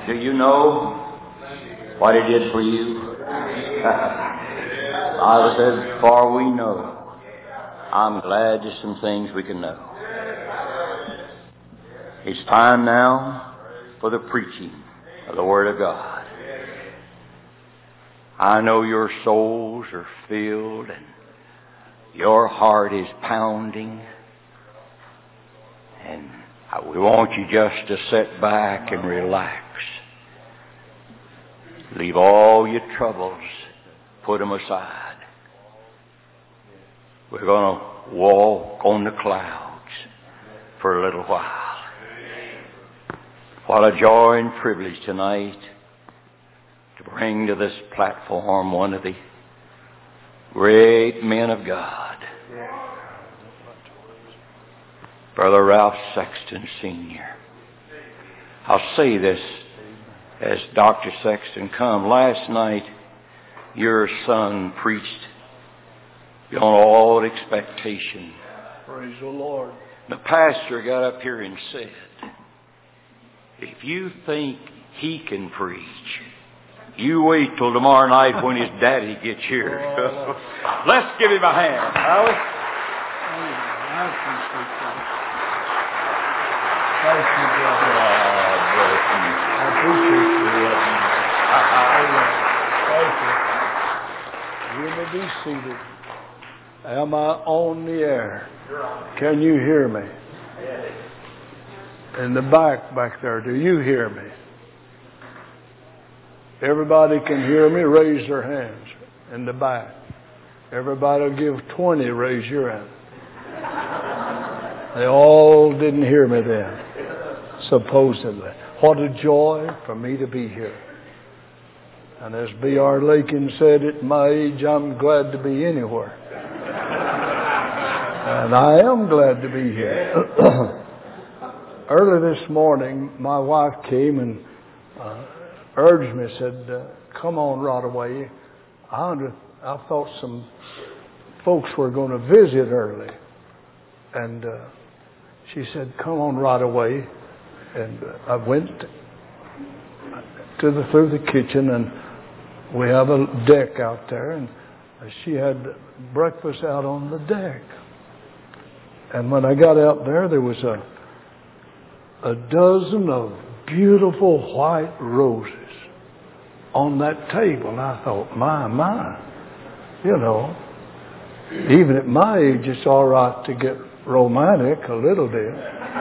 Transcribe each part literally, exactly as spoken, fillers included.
Do you know what He did for you? I said, for we know. I'm glad there's some things we can know. It's time now for the preaching of the Word of God. I know your souls are filled and your heart is pounding. And we want you just to sit back and relax. Leave all your troubles. Put them aside. We're going to walk on the clouds for a little while. What a joy and privilege tonight to bring to this platform one of the great men of God, Brother Ralph Sexton Senior I'll say this as Doctor Sexton come. Last night, your son preached beyond all expectation. Praise the Lord. The pastor got up here and said, if you think he can preach, you wait till tomorrow night when his daddy gets here. Let's give him a hand, Alice. Thank you, brother. I appreciate you. Thank you. You may be seated. Am I on the air? Can you hear me? In the back, back there, do you hear me? Everybody can hear me, raise their hands in the back. Everybody will give twenty, raise your hand. They all didn't hear me then, supposedly. What a joy for me to be here. And as B R Lakin said, at my age, I'm glad to be anywhere. And I am glad to be here. Early this morning, my wife came and uh, urged me, said, uh, come on right away. I, under, I thought some folks were going to visit early. And uh, she said, come on right away. And uh, I went to the through the kitchen, and we have a deck out there, and she had breakfast out on the deck. And when I got out there, there was a a dozen of beautiful white roses on that table. And I thought, my, my, you know, even at my age, it's all right to get romantic a little bit.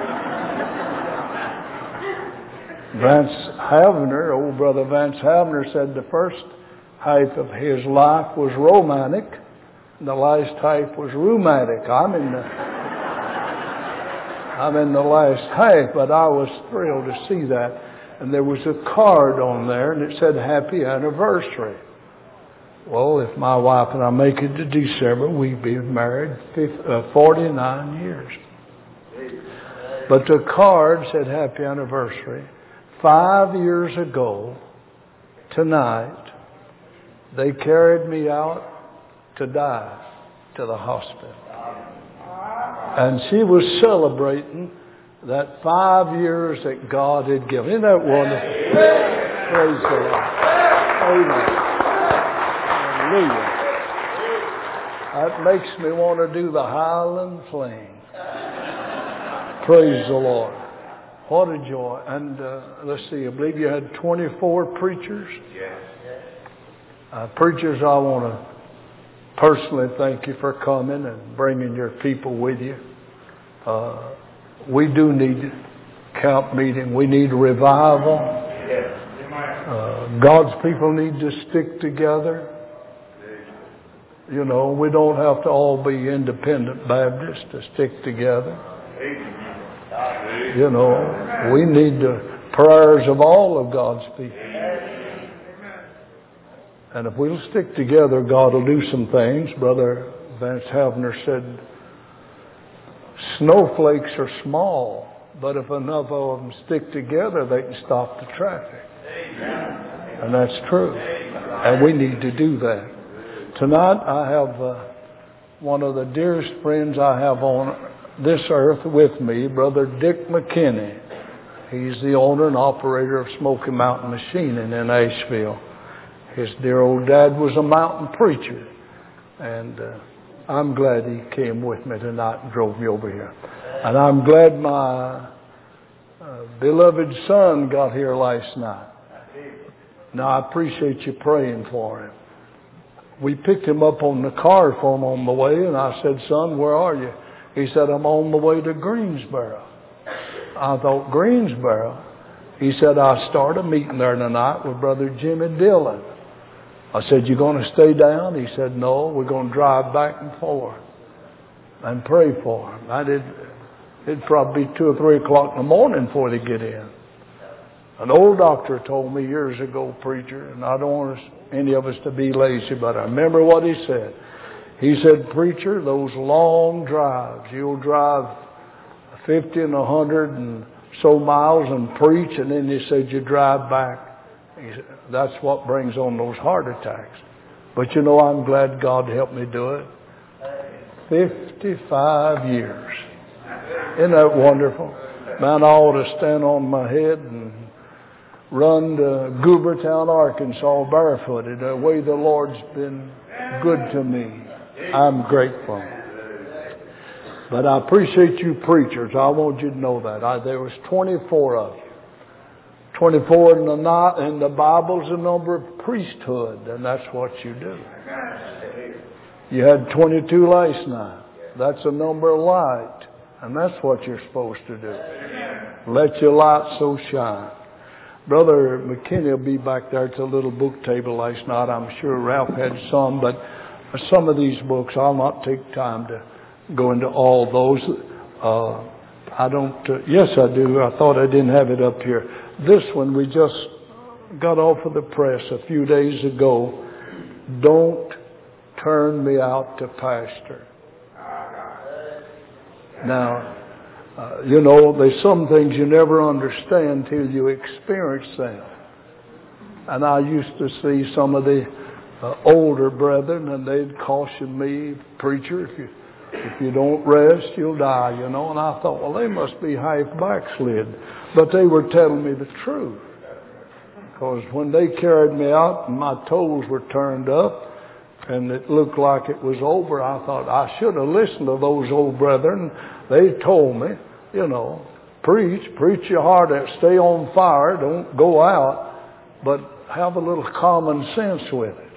Vance Havner, old brother Vance Havner, said the first half of his life was romantic, and the last half was rheumatic. I'm in the I'm in the last half, but I was thrilled to see that. And there was a card on there, and it said, happy anniversary. Well, if my wife and I make it to December, we've been married forty-nine years. But the card said, happy anniversary. Five years ago, tonight, they carried me out to die to the hospital. And she was celebrating that five years that God had given. Isn't that wonderful? Praise the Lord. Amen. Hallelujah. That makes me want to do the Highland Flame. Praise the Lord. What a joy. And uh, let's see, I believe you had twenty-four preachers. Uh, preachers, I want to personally thank you for coming and bringing your people with you. Uh, we do need camp meeting. We need revival. Uh, God's people need to stick together. You know, we don't have to all be independent Baptists to stick together. You know, we need the prayers of all of God's people. And if we'll stick together, God will do some things. Brother Vance Havner said, snowflakes are small, but if enough of them stick together, they can stop the traffic. And that's true. And we need to do that. Tonight, I have uh, one of the dearest friends I have on this earth with me, Brother Dick McKinney. He's the owner and operator of Smoky Mountain Machining in Asheville. His dear old dad was a mountain preacher. And uh, I'm glad he came with me tonight and drove me over here. And I'm glad my uh, beloved son got here last night. Now, I appreciate you praying for him. We picked him up on the car for him on the way, and I said, son, where are you? He said, I'm on the way to Greensboro. I thought, Greensboro? He said, I started a meeting there tonight with Brother Jimmy Dillon. I said, you going to stay down? He said, no, we're going to drive back and forth and pray for him. I did, it'd probably be two or three o'clock in the morning before they get in. An old doctor told me years ago, preacher, and I don't want us, any of us to be lazy, but I remember what he said. He said, preacher, those long drives, you'll drive fifty and a hundred and so miles and preach, and then he said you drive back. He said, that's what brings on those heart attacks. But you know, I'm glad God helped me do it. fifty-five years. Isn't that wonderful? Man, I ought to stand on my head and run to Goobertown, Arkansas barefooted. The way the Lord's been good to me, I'm grateful. But I appreciate you preachers. I want you to know that. I, there was twenty-four of you. twenty-four in the, in the Bible's the number of priesthood, and that's what you do. You had twenty-two last night. That's a number of light, and that's what you're supposed to do. Let your light so shine. Brother McKinney will be back there at the little book table last night. I'm sure Ralph had some, but some of these books, I'll not take time to go into all those. Uh, I don't, uh, yes I do. I thought I didn't have it up here. This one we just got off of the press a few days ago. Don't turn me out to pastor. Now, uh, you know, there's some things you never understand till you experience them. And I used to see some of the uh, older brethren, and they'd caution me, preacher, if you if you don't rest, you'll die, you know. And I thought, well, they must be half backslid. But they were telling me the truth. Because when they carried me out and my toes were turned up and it looked like it was over, I thought I should have listened to those old brethren. They told me, you know, preach, preach your heart out, stay on fire, don't go out, but have a little common sense with it.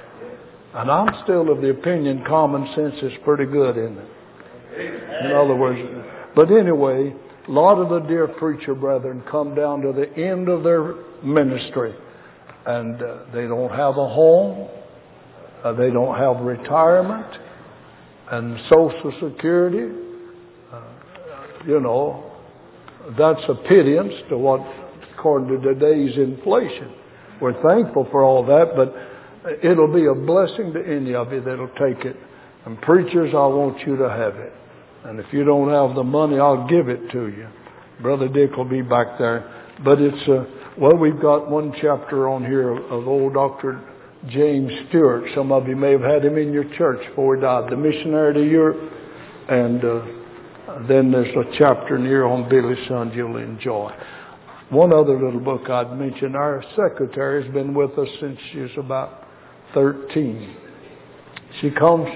And I'm still of the opinion common sense is pretty good, isn't it? In other words, but anyway, a lot of the dear preacher brethren come down to the end of their ministry, and uh, they don't have a home, uh, they don't have retirement and Social Security. Uh, you know, that's a pittance to what, according to today's inflation. We're thankful for all that, but it'll be a blessing to any of you that'll take it. And preachers, I want you to have it. And if you don't have the money, I'll give it to you. Brother Dick will be back there. But it's, uh, well, we've got one chapter on here of, of old Doctor James Stewart. Some of you may have had him in your church before he died. The missionary to Europe. And uh, then there's a chapter in here on Billy's son you'll enjoy. One other little book I'd mention. Our secretary has been with us since she was about thirteen. She comes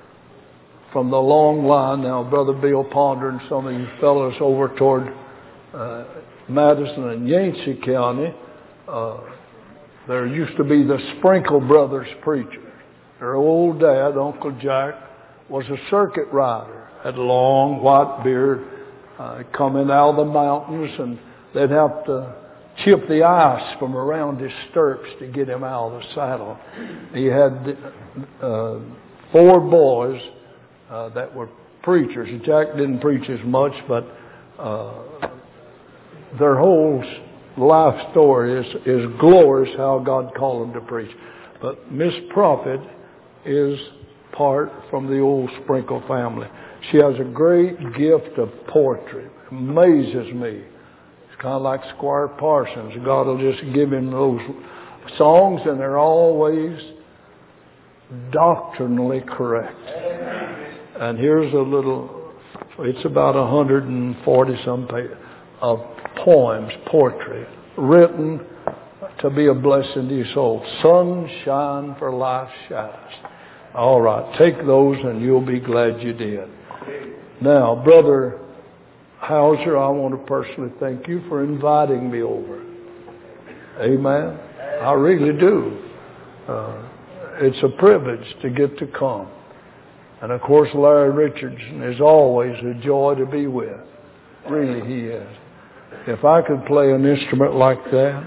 from the long line. Now, Brother Bill Ponder and some of you fellows over toward uh, Madison and Yancey County, uh, there used to be the Sprinkle Brothers preachers. Their old dad, Uncle Jack, was a circuit rider, had a long white beard, uh, coming out of the mountains, and they'd have to chip the ice from around his stirrups to get him out of the saddle. He had uh, four boys uh, that were preachers. Jack didn't preach as much, but uh, their whole life story is, is glorious how God called them to preach. But Miss Prophet is part from the old Sprinkle family. She has a great gift of poetry. Amazes me. Kind of like Squire Parsons. God will just give him those songs, and they're always doctrinally correct. And here's a little, it's about one hundred forty some pages of poems, poetry, written to be a blessing to your soul. Sunshine for life's shadows. All right, take those and you'll be glad you did. Now, Brother Hauser, I want to personally thank you for inviting me over. Amen. I really do. Uh, it's a privilege to get to come. And of course, Larry Richardson is always a joy to be with. Really, he is. If I could play an instrument like that,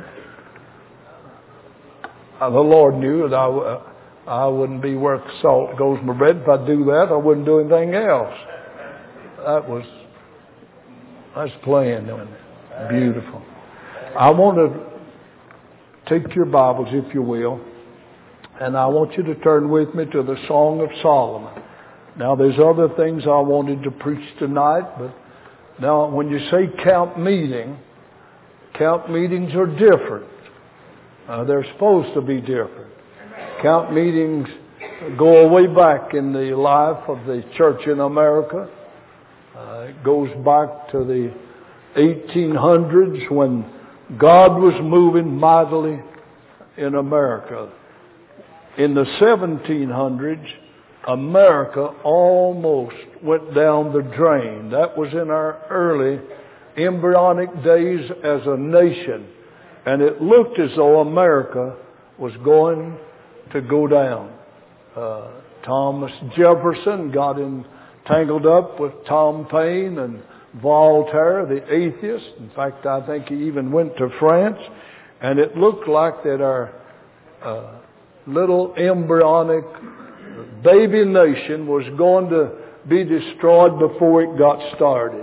uh, the Lord knew that I, uh, I wouldn't be worth salt goes my bread. If I do that, I wouldn't do anything else. That was, that's playing, isn't it? Beautiful. I want to take your Bibles, if you will, and I want you to turn with me to the Song of Solomon. Now, there's other things I wanted to preach tonight, but now when you say camp meeting, camp meetings are different. Uh, they're supposed to be different. Camp meetings go way back in the life of the church in America. Uh, it goes back to the eighteen hundreds when God was moving mightily in America. In the seventeen hundreds, America almost went down the drain. That was in our early embryonic days as a nation. And it looked as though America was going to go down. Uh, Thomas Jefferson got entangled up with Tom Paine and Voltaire, the atheist. In fact, I think he even went to France. And it looked like that our uh, little embryonic baby nation was going to be destroyed before it got started.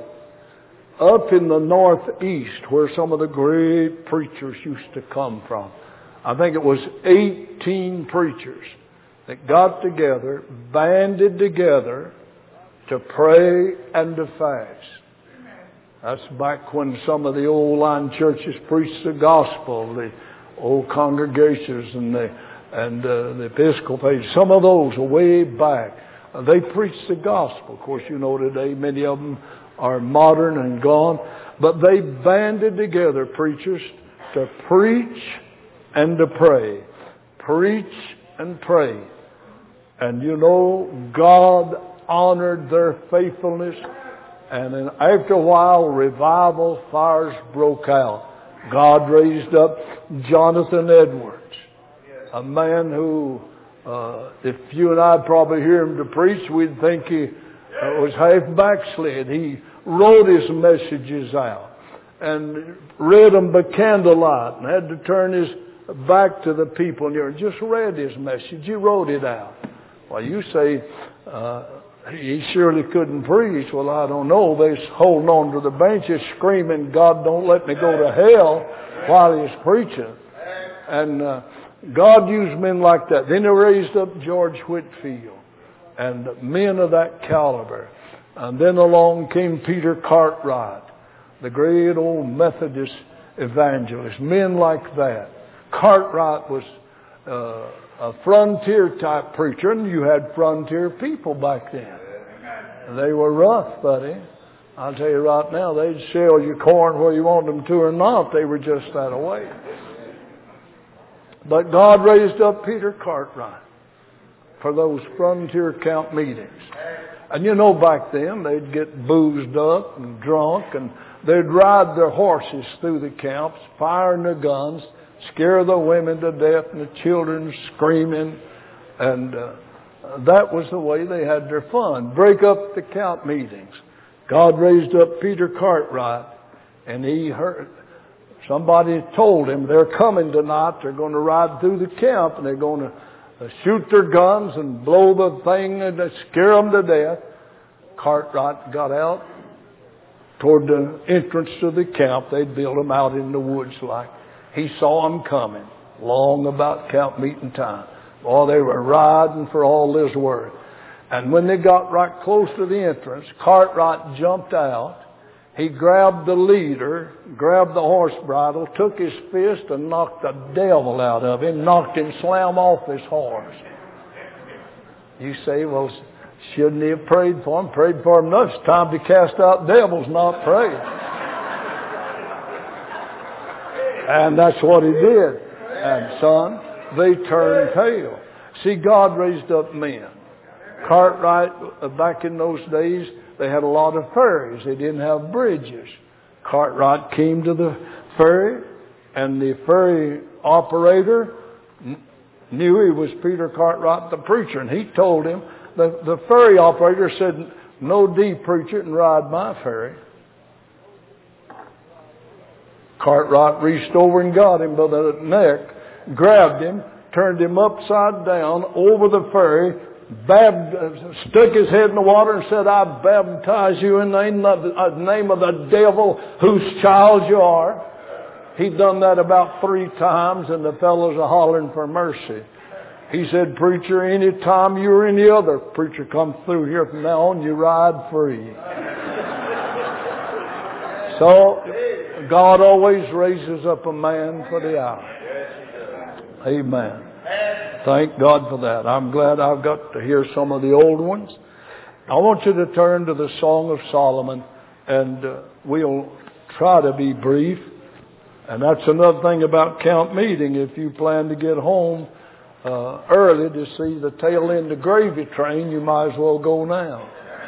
Up in the northeast, where some of the great preachers used to come from, I think it was eighteen preachers that got together, banded together to pray and to fast. That's back when some of the old line churches preached the gospel, the old congregations and the and uh, the Episcopal, some of those way back. Uh, they preached the gospel. Of course, you know today many of them are modern and gone. But they banded together, preachers, to preach and to pray. Preach and pray. And you know, God honored their faithfulness. And then after a while, revival fires broke out. God raised up Jonathan Edwards, a man who, uh, if you and I probably hear him to preach, we'd think he uh, was half backslid. He wrote his messages out and read them by candlelight and had to turn his back to the people near and just read his message. He wrote it out. Well, you say, uh, he surely couldn't preach. Well, I don't know. They're holding on to the benches screaming, God, don't let me go to hell while he's preaching. And uh, God used men like that. Then he raised up George Whitefield and men of that caliber. And then along came Peter Cartwright, the great old Methodist evangelist. Men like that. Cartwright was uh, a frontier type preacher, and you had frontier people back then. They were rough, buddy. I'll tell you right now, they'd sell you corn where you want them to or not. They were just that way. But God raised up Peter Cartwright for those frontier camp meetings. And you know, back then, they'd get boozed up and drunk, and they'd ride their horses through the camps, firing their guns, scare the women to death and the children screaming. And uh, that was the way they had their fun. Break up the camp meetings. God raised up Peter Cartwright, and he heard, somebody told him, they're coming tonight, they're going to ride through the camp, and they're going to uh, shoot their guns and blow the thing and scare them to death. Cartwright got out toward the entrance to the camp. They'd build them out in the woods like. He saw them coming, long about camp meeting time. Oh, they were riding for all this worth. And when they got right close to the entrance, Cartwright jumped out. He grabbed the leader, grabbed the horse bridle, took his fist and knocked the devil out of him, knocked him slam off his horse. You say, well, shouldn't he have prayed for him? Prayed for him enough. It's time to cast out devils, not pray. And that's what he did. And son, they turned tail. See, God raised up men. Cartwright, back in those days, they had a lot of ferries. They didn't have bridges. Cartwright came to the ferry, and the ferry operator knew he was Peter Cartwright, the preacher, and he told him, the, the ferry operator said, "No D preacher and ride my ferry." Cartwright reached over and got him by the neck, grabbed him, turned him upside down over the ferry, Bab- stuck his head in the water and said, "I baptize you in the name of the, uh, name of the devil whose child you are." He'd done that about three times, and the fellows are hollering for mercy. He said, "Preacher, any time you or any other preacher comes through here from now on, you ride free." So, God always raises up a man for the hour. Amen. Thank God for that. I'm glad I've got to hear some of the old ones. I want you to turn to the Song of Solomon, and uh, we'll try to be brief. And that's another thing about camp meeting. If you plan to get home uh, early to see the tail end of gravy train, you might as well go now.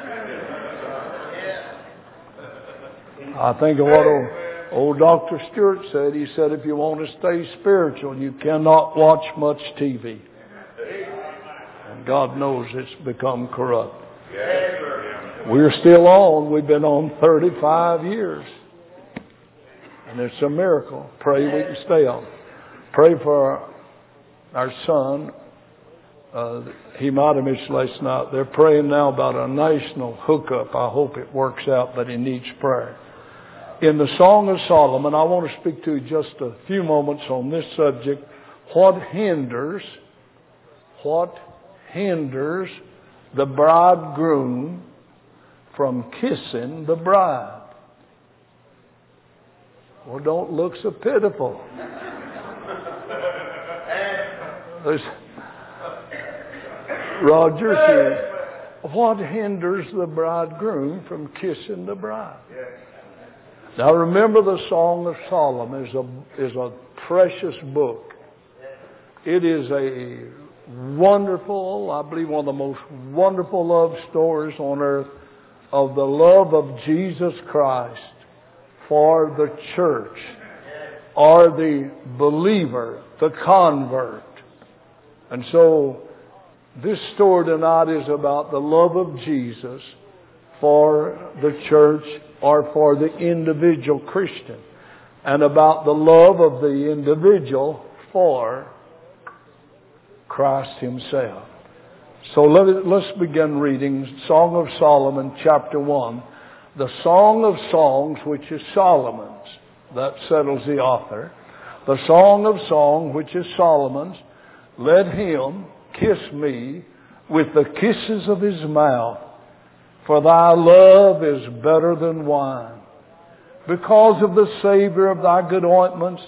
I think of what old, old Doctor Stewart said. He said, if you want to stay spiritual, you cannot watch much T V. And God knows it's become corrupt. We're still on. We've been on thirty-five years. And it's a miracle. Pray we can stay on. Pray for our, our son. Uh, he might have missed last night. They're praying now about a national hookup. I hope it works out, but he needs prayer. In the Song of Solomon, I want to speak to you just a few moments on this subject. What hinders, what hinders the bridegroom from kissing the bride? Well, don't look so pitiful. There's, Roger says, what hinders the bridegroom from kissing the bride? Now remember, the Song of Solomon is a, is a precious book. It is a wonderful, I believe one of the most wonderful love stories on earth of the love of Jesus Christ for the church, or the believer, the convert. And so this story tonight is about the love of Jesus for the church or for the individual Christian, and about the love of the individual for Christ Himself. So let it, let's begin reading Song of Solomon, chapter one. The Song of Songs, which is Solomon's. That settles the author. The Song of Songs, which is Solomon's. Let him kiss me with the kisses of his mouth, for thy love is better than wine. Because of the Savior of thy good ointments,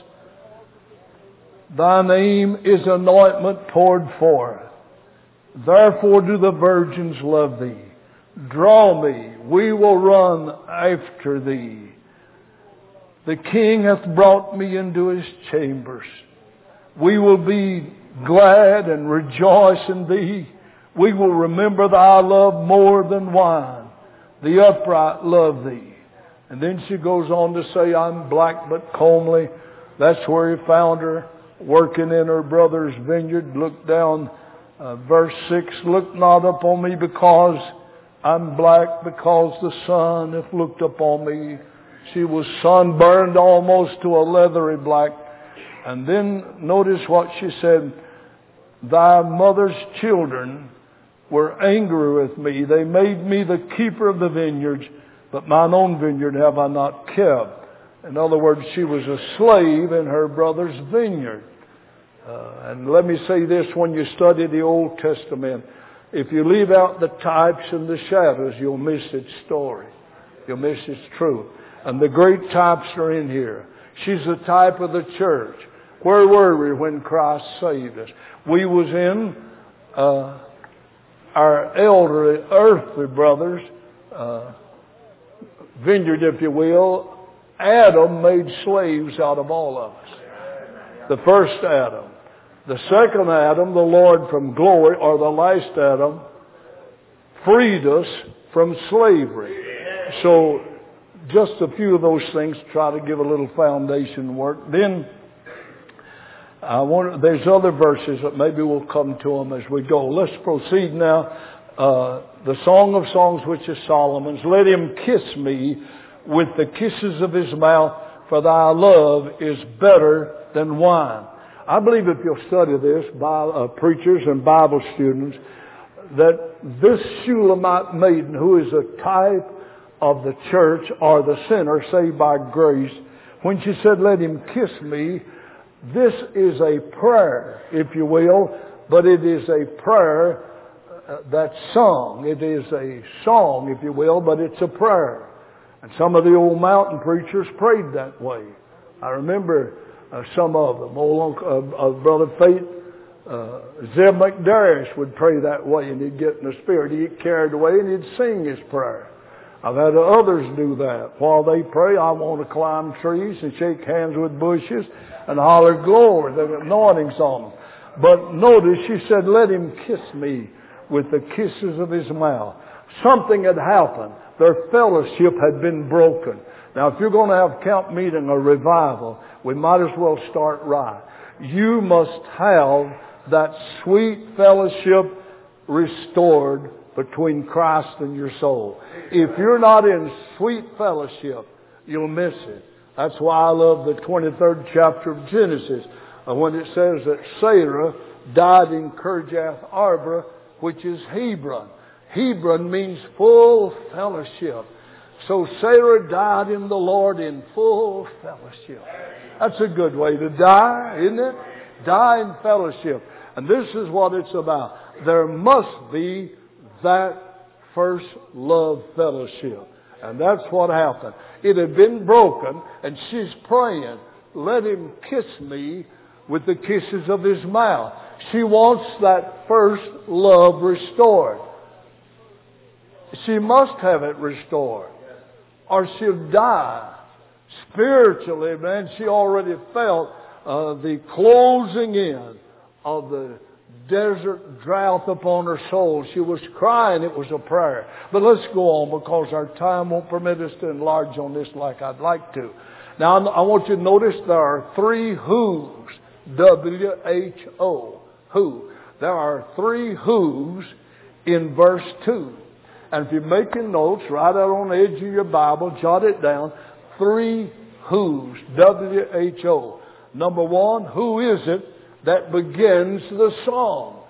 thy name is an ointment poured forth. Therefore do the virgins love thee. Draw me, we will run after thee. The King hath brought me into his chambers. We will be glad and rejoice in thee. We will remember thy love more than wine. The upright love thee. And then she goes on to say, I'm black but comely. That's where he found her, working in her brother's vineyard. Look down, uh, verse six. Look not upon me because I'm black, because the sun hath looked upon me. She was sunburned almost to a leathery black. And then notice what she said. Thy mother's children were angry with me. They made me the keeper of the vineyards, but mine own vineyard have I not kept. In other words, she was a slave in her brother's vineyard. Uh, and let me say this, when you study the Old Testament, if you leave out the types and the shadows, you'll miss its story. You'll miss its truth. And the great types are in here. She's the type of the church. Where were we when Christ saved us? We was in uh, our elderly, earthly brothers' uh, vineyard, if you will. Adam made slaves out of all of us. the first Adam. The second Adam, the Lord from glory, or the last Adam, freed us from slavery. So just a few of those things to try to give a little foundation work. Then I want, there's other verses that maybe we'll come to them as we go. Let's proceed now. Uh, the Song of Songs, which is Solomon's. Let him kiss me with the kisses of his mouth, for thy love is better than wine. I believe if you'll study this, by uh, preachers and Bible students, that this Shulamite maiden, who is a type of the church or the sinner saved by grace, when she said, let him kiss me, this is a prayer, if you will, but it is a prayer uh, that's sung. It is a song, if you will, but it's a prayer. And some of the old mountain preachers prayed that way. I remember uh, some of them. Old uh, uh, Brother Faith, uh, Zeb McDarius would pray that way, and he'd get in the spirit. He'd get carried away, and he'd sing his prayer. I've had others do that. While they pray, I want to climb trees and shake hands with bushes and holler glory. The anointing's on them. But notice she said, let him kiss me with the kisses of his mouth. Something had happened. Their fellowship had been broken. Now, if you're going to have camp meeting or revival, we might as well start right. You must have that sweet fellowship restored between Christ and your soul. If you're not in sweet fellowship, you'll miss it. That's why I love the twenty-third chapter of Genesis, uh, when it says that Sarah died in Kirjath Arba, which is Hebron. Hebron means full fellowship. So Sarah died in the Lord in full fellowship. That's a good way to die, isn't it? Die in fellowship. And this is what it's about. There must be that first love fellowship. And that's what happened. It had been broken, and she's praying, let him kiss me with the kisses of his mouth. She wants that first love restored. She must have it restored, or she'll die. Spiritually, man, she already felt uh, the closing in of the desert drought upon her soul. She was crying. It was a prayer. But let's go on, because our time won't permit us to enlarge on this like I'd like to. Now, I want you to notice there are three who's. W H O. Who. There are three who's in verse two. And if you're making notes, write out on the edge of your Bible, jot it down. Three who's. W H O. Number one, who is it that begins the song?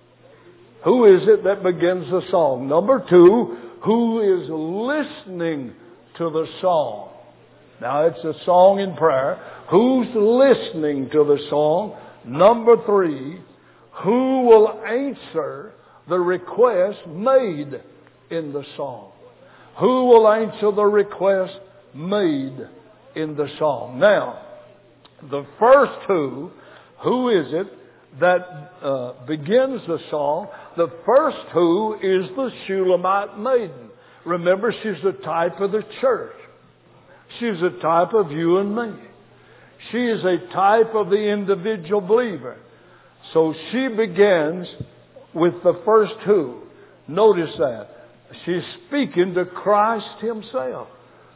Who is it that begins the song? Number two, who is listening to the song? Now, it's a song in prayer. Who's listening to the song? Number three, who will answer the request made in the song? Who will answer the request made in the song? Now, the first who, who is it that uh, begins the song? The first who is the Shulamite maiden. Remember, she's the type of the church. She's a type of you and me. She is a type of the individual believer. So she begins with the first who. Notice that. She's speaking to Christ Himself.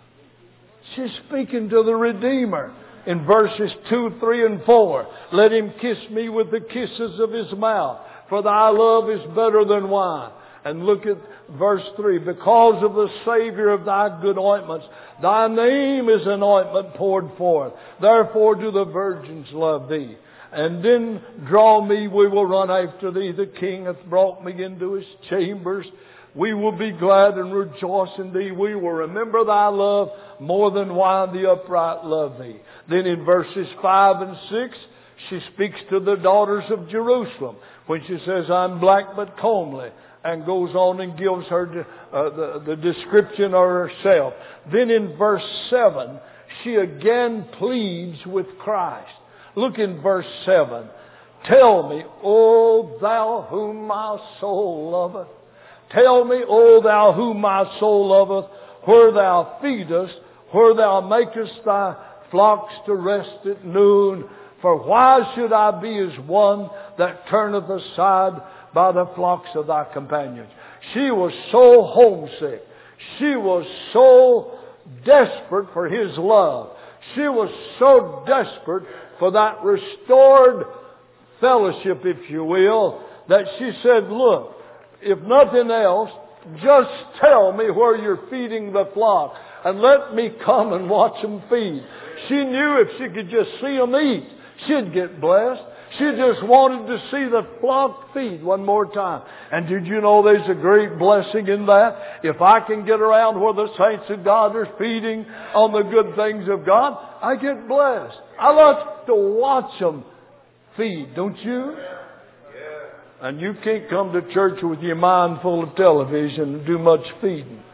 She's speaking to the Redeemer. In verses two, three, and four. Let him kiss me with the kisses of his mouth, for thy love is better than wine. And look at verse three. Because of the Savior of thy good ointments, thy name is an ointment poured forth. Therefore do the virgins love thee. And then draw me, we will run after thee. The King hath brought me into his chambers. We will be glad and rejoice in thee. We will remember thy love more than wine, the upright love thee. Then in verses five and six, she speaks to the daughters of Jerusalem when she says, I'm black but comely, and goes on and gives her uh, the, the description of herself. Then in verse seven, she again pleads with Christ. Look in verse seven. Tell me, O thou whom my soul loveth. Tell me, O thou whom my soul loveth, where thou feedest, where thou makest thy flocks to rest at noon. For why should I be as one that turneth aside by the flocks of thy companions? She was so homesick. She was so desperate for His love. She was so desperate for that restored fellowship, if you will, that she said, look, if nothing else, just tell me where you're feeding the flock and let me come and watch them feed. She knew if she could just see them eat, she'd get blessed. She just wanted to see the flock feed one more time. And did you know there's a great blessing in that? If I can get around where the saints of God are feeding on the good things of God, I get blessed. I love to watch them feed, don't you? And you can't come to church with your mind full of television and do much feeding.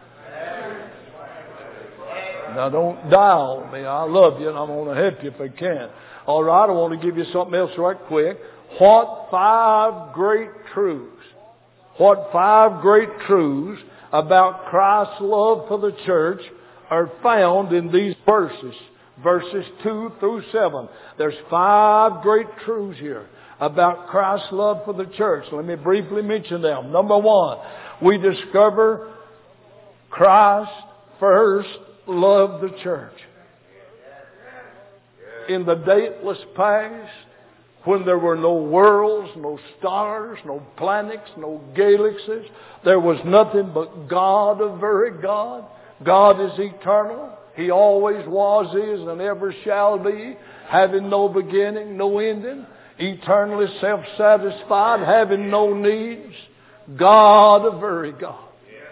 Now don't die on me. I love you and I'm going to help you if I can. All right, I want to give you something else right quick. What five great truths, what five great truths about Christ's love for the church are found in these verses, verses two through seven. There's five great truths here about Christ's love for the church. Let me briefly mention them. Number one, we discover Christ first loved the church. In the dateless past, when there were no worlds, no stars, no planets, no galaxies, there was nothing but God, a very God. God is eternal. He always was, is, and ever shall be, having no beginning, no ending, eternally self-satisfied, having no needs. God, a very God.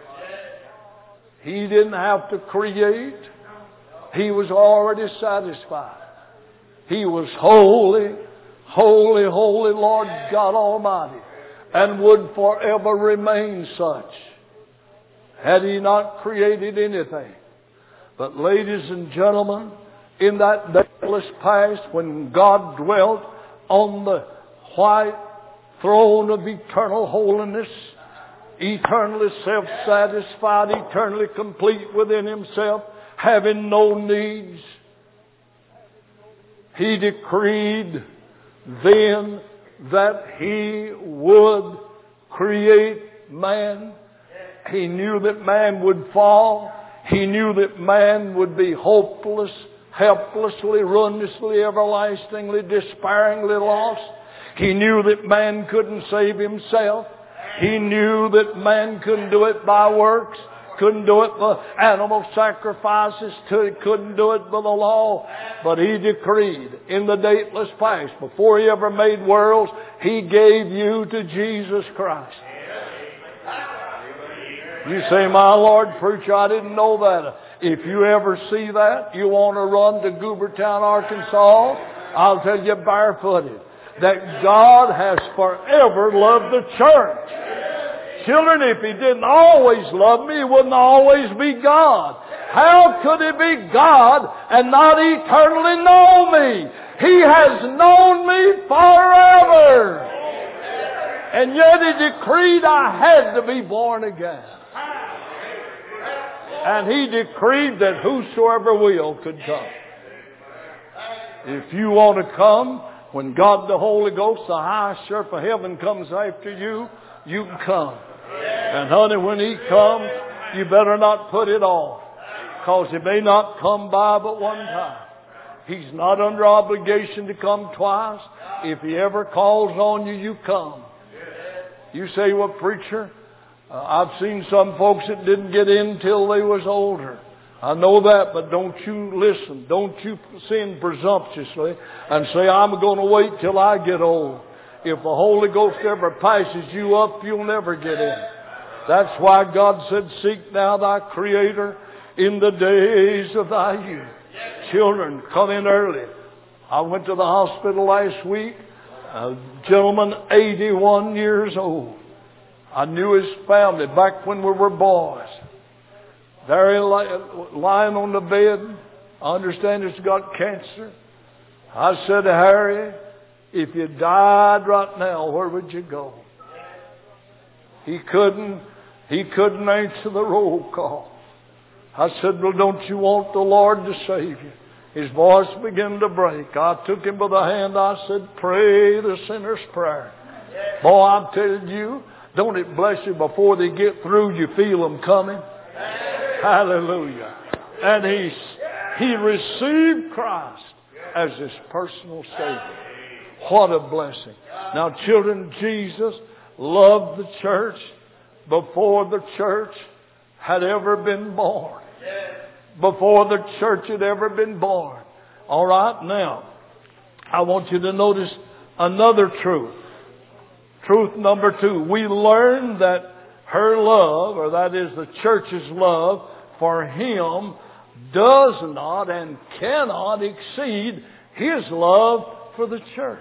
He didn't have to create. He was already satisfied. He was holy, holy, holy Lord God Almighty, and would forever remain such, had He not created anything. But ladies and gentlemen, in that dayless past, when God dwelt on the white throne of eternal holiness, eternally self-satisfied, eternally complete within Himself, having no needs, He decreed then that He would create man. He knew that man would fall. He knew that man would be hopeless, helplessly, ruinously, everlastingly, despairingly lost. He knew that man couldn't save himself. He knew that man couldn't do it by works, couldn't do it by animal sacrifices, couldn't do it by the law. But He decreed in the dateless past, before He ever made worlds, He gave you to Jesus Christ. You say, my Lord, preacher, I didn't know that. If you ever see that, you want to run to Goobertown, Arkansas, I'll tell you barefooted that God has forever loved the church. Children, if He didn't always love me, He wouldn't always be God. How could He be God and not eternally know me? He has known me forever. And yet He decreed I had to be born again. And He decreed that whosoever will could come. If you want to come, when God the Holy Ghost, the high sheriff of heaven, comes after you, you can come. And honey, when He comes, you better not put it off, because He may not come by but one time. He's not under obligation to come twice. If He ever calls on you, you come. You say, well, preacher, uh, I've seen some folks that didn't get in till they was older. I know that, but don't you listen. Don't you sin presumptuously and say, I'm going to wait till I get old. If the Holy Ghost ever passes you up, you'll never get in. That's why God said, seek now thy Creator in the days of thy youth. Children, come in early. I went to the hospital last week. A gentleman, eighty-one years old. I knew his family back when we were boys. There he lay, lying on the bed. I understand he's got cancer. I said to Harry, if you died right now, where would you go? He couldn't, he couldn't answer the roll call. I said, well, don't you want the Lord to save you? his voice began to break. I took him by the hand. I said, pray the sinner's prayer. Boy, I'm telling you, don't it bless you before they get through, you feel them coming? Hallelujah. And he, he received Christ as his personal Savior. What a blessing. Now, children, Jesus loved the church before the church had ever been born. Before the church had ever been born. All right, now, I want you to notice another truth. Truth number two. We learn that her love, or that is the church's love for Him, does not and cannot exceed His love for the church.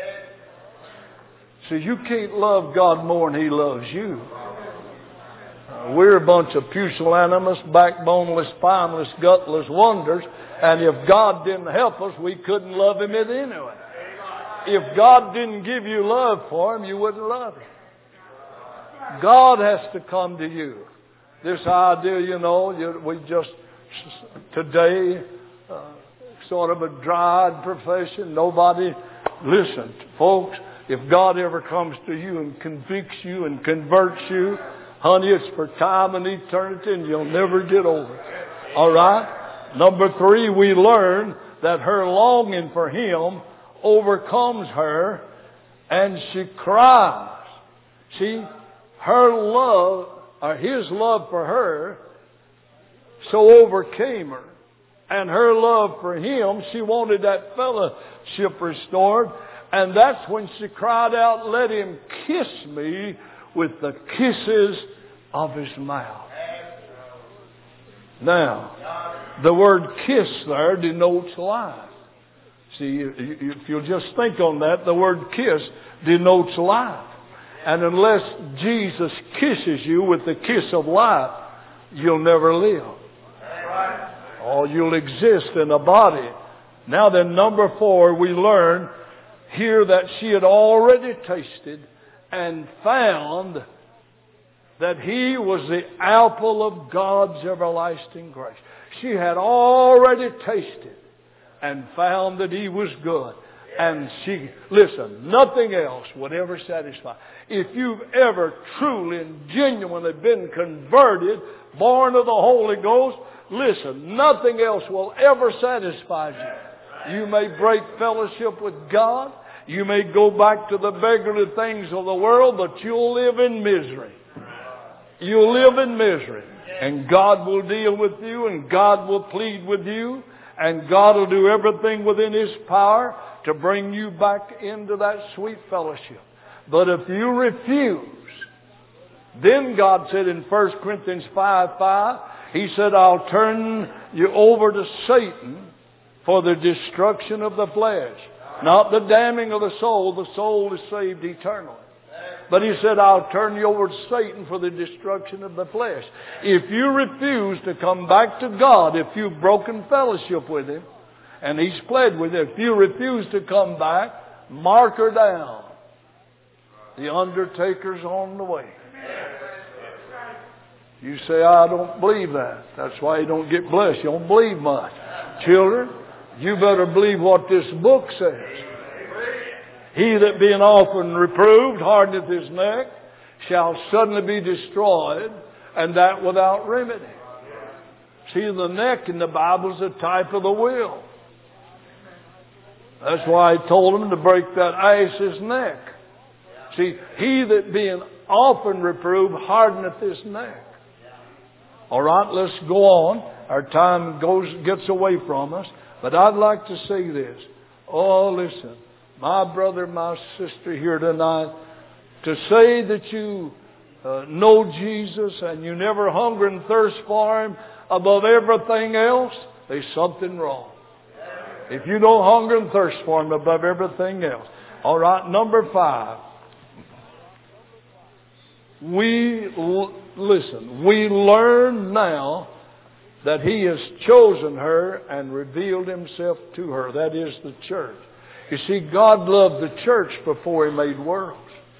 So you can't love God more than He loves you. Uh, we're a bunch of pusillanimous, backboneless, spineless, gutless wonders. And if God didn't help us, we couldn't love Him anyway. If God didn't give you love for Him, you wouldn't love Him. God has to come to you. This idea, you know, you, we just, today, uh, sort of a dried profession. Nobody, listen, folks, if God ever comes to you and convicts you and converts you, honey, it's for time and eternity and you'll never get over it. All right? Number three, we learn that her longing for Him overcomes her and she cries. See, her love, or His love for her, so overcame her. And her love for Him, she wanted that fellowship restored. And that's when she cried out, let Him kiss me with the kisses of His mouth. Now, the word kiss there denotes life. See, if you'll just think on that, the word kiss denotes life. And unless Jesus kisses you with the kiss of life, you'll never live. Or you'll exist in a body. Now then, number four, we learn here that she had already tasted and found that He was the apple of God's everlasting grace. She had already tasted and found that He was good. And she, listen, nothing else would ever satisfy. If you've ever truly and genuinely been converted, born of the Holy Ghost, listen, nothing else will ever satisfy you. You may break fellowship with God. You may go back to the beggarly things of the world, but you'll live in misery. You'll live in misery. And God will deal with you, and God will plead with you, and God will do everything within His power to bring you back into that sweet fellowship. But if you refuse, then God said in First Corinthians five five, He said, I'll turn you over to Satan for the destruction of the flesh. Not the damning of the soul. The soul is saved eternally. But He said, I'll turn you over to Satan for the destruction of the flesh. If you refuse to come back to God, if you've broken fellowship with Him, and He's pled with you, if you refuse to come back, mark her down. The undertaker's on the way. You say, I don't believe that. That's why you don't get blessed. You don't believe much. Children, you better believe what this book says. He that being often reproved, hardeneth his neck, shall suddenly be destroyed, and that without remedy. See, the neck in the Bible is a type of the will. That's why He told him to break that ass's neck. See, he that being often reproved, hardeneth his neck. All right, let's go on. Our time goes gets away from us. But I'd like to say this. Oh, listen. My brother, my sister here tonight, to say that you uh, know Jesus and you never hunger and thirst for Him above everything else, there's something wrong. If you don't hunger and thirst for Him above everything else. All right, number five. We, listen, we learn now that He has chosen her and revealed Himself to her. That is the church. You see, God loved the church before He made worlds.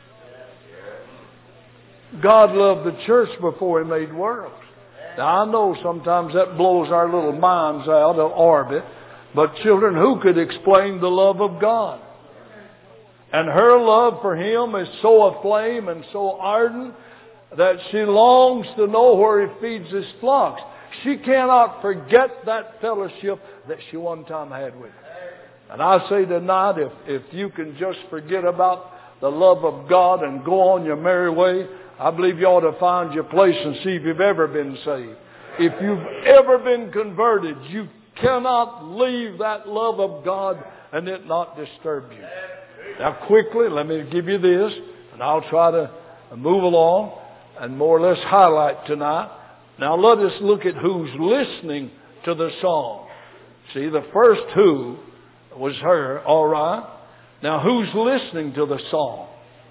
God loved the church before He made worlds. Now, I know sometimes that blows our little minds out of orbit. But children, who could explain the love of God? And her love for Him is so aflame and so ardent that she longs to know where He feeds His flocks. She cannot forget that fellowship that she one time had with Him. And I say tonight, if, if you can just forget about the love of God and go on your merry way, I believe you ought to find your place and see if you've ever been saved. If you've ever been converted, you cannot leave that love of God and it not disturb you. Now quickly, let me give you this, and I'll try to move along and more or less highlight tonight. Now let us look at who's listening to the song. See, the first who was her, all right. Now who's listening to the song?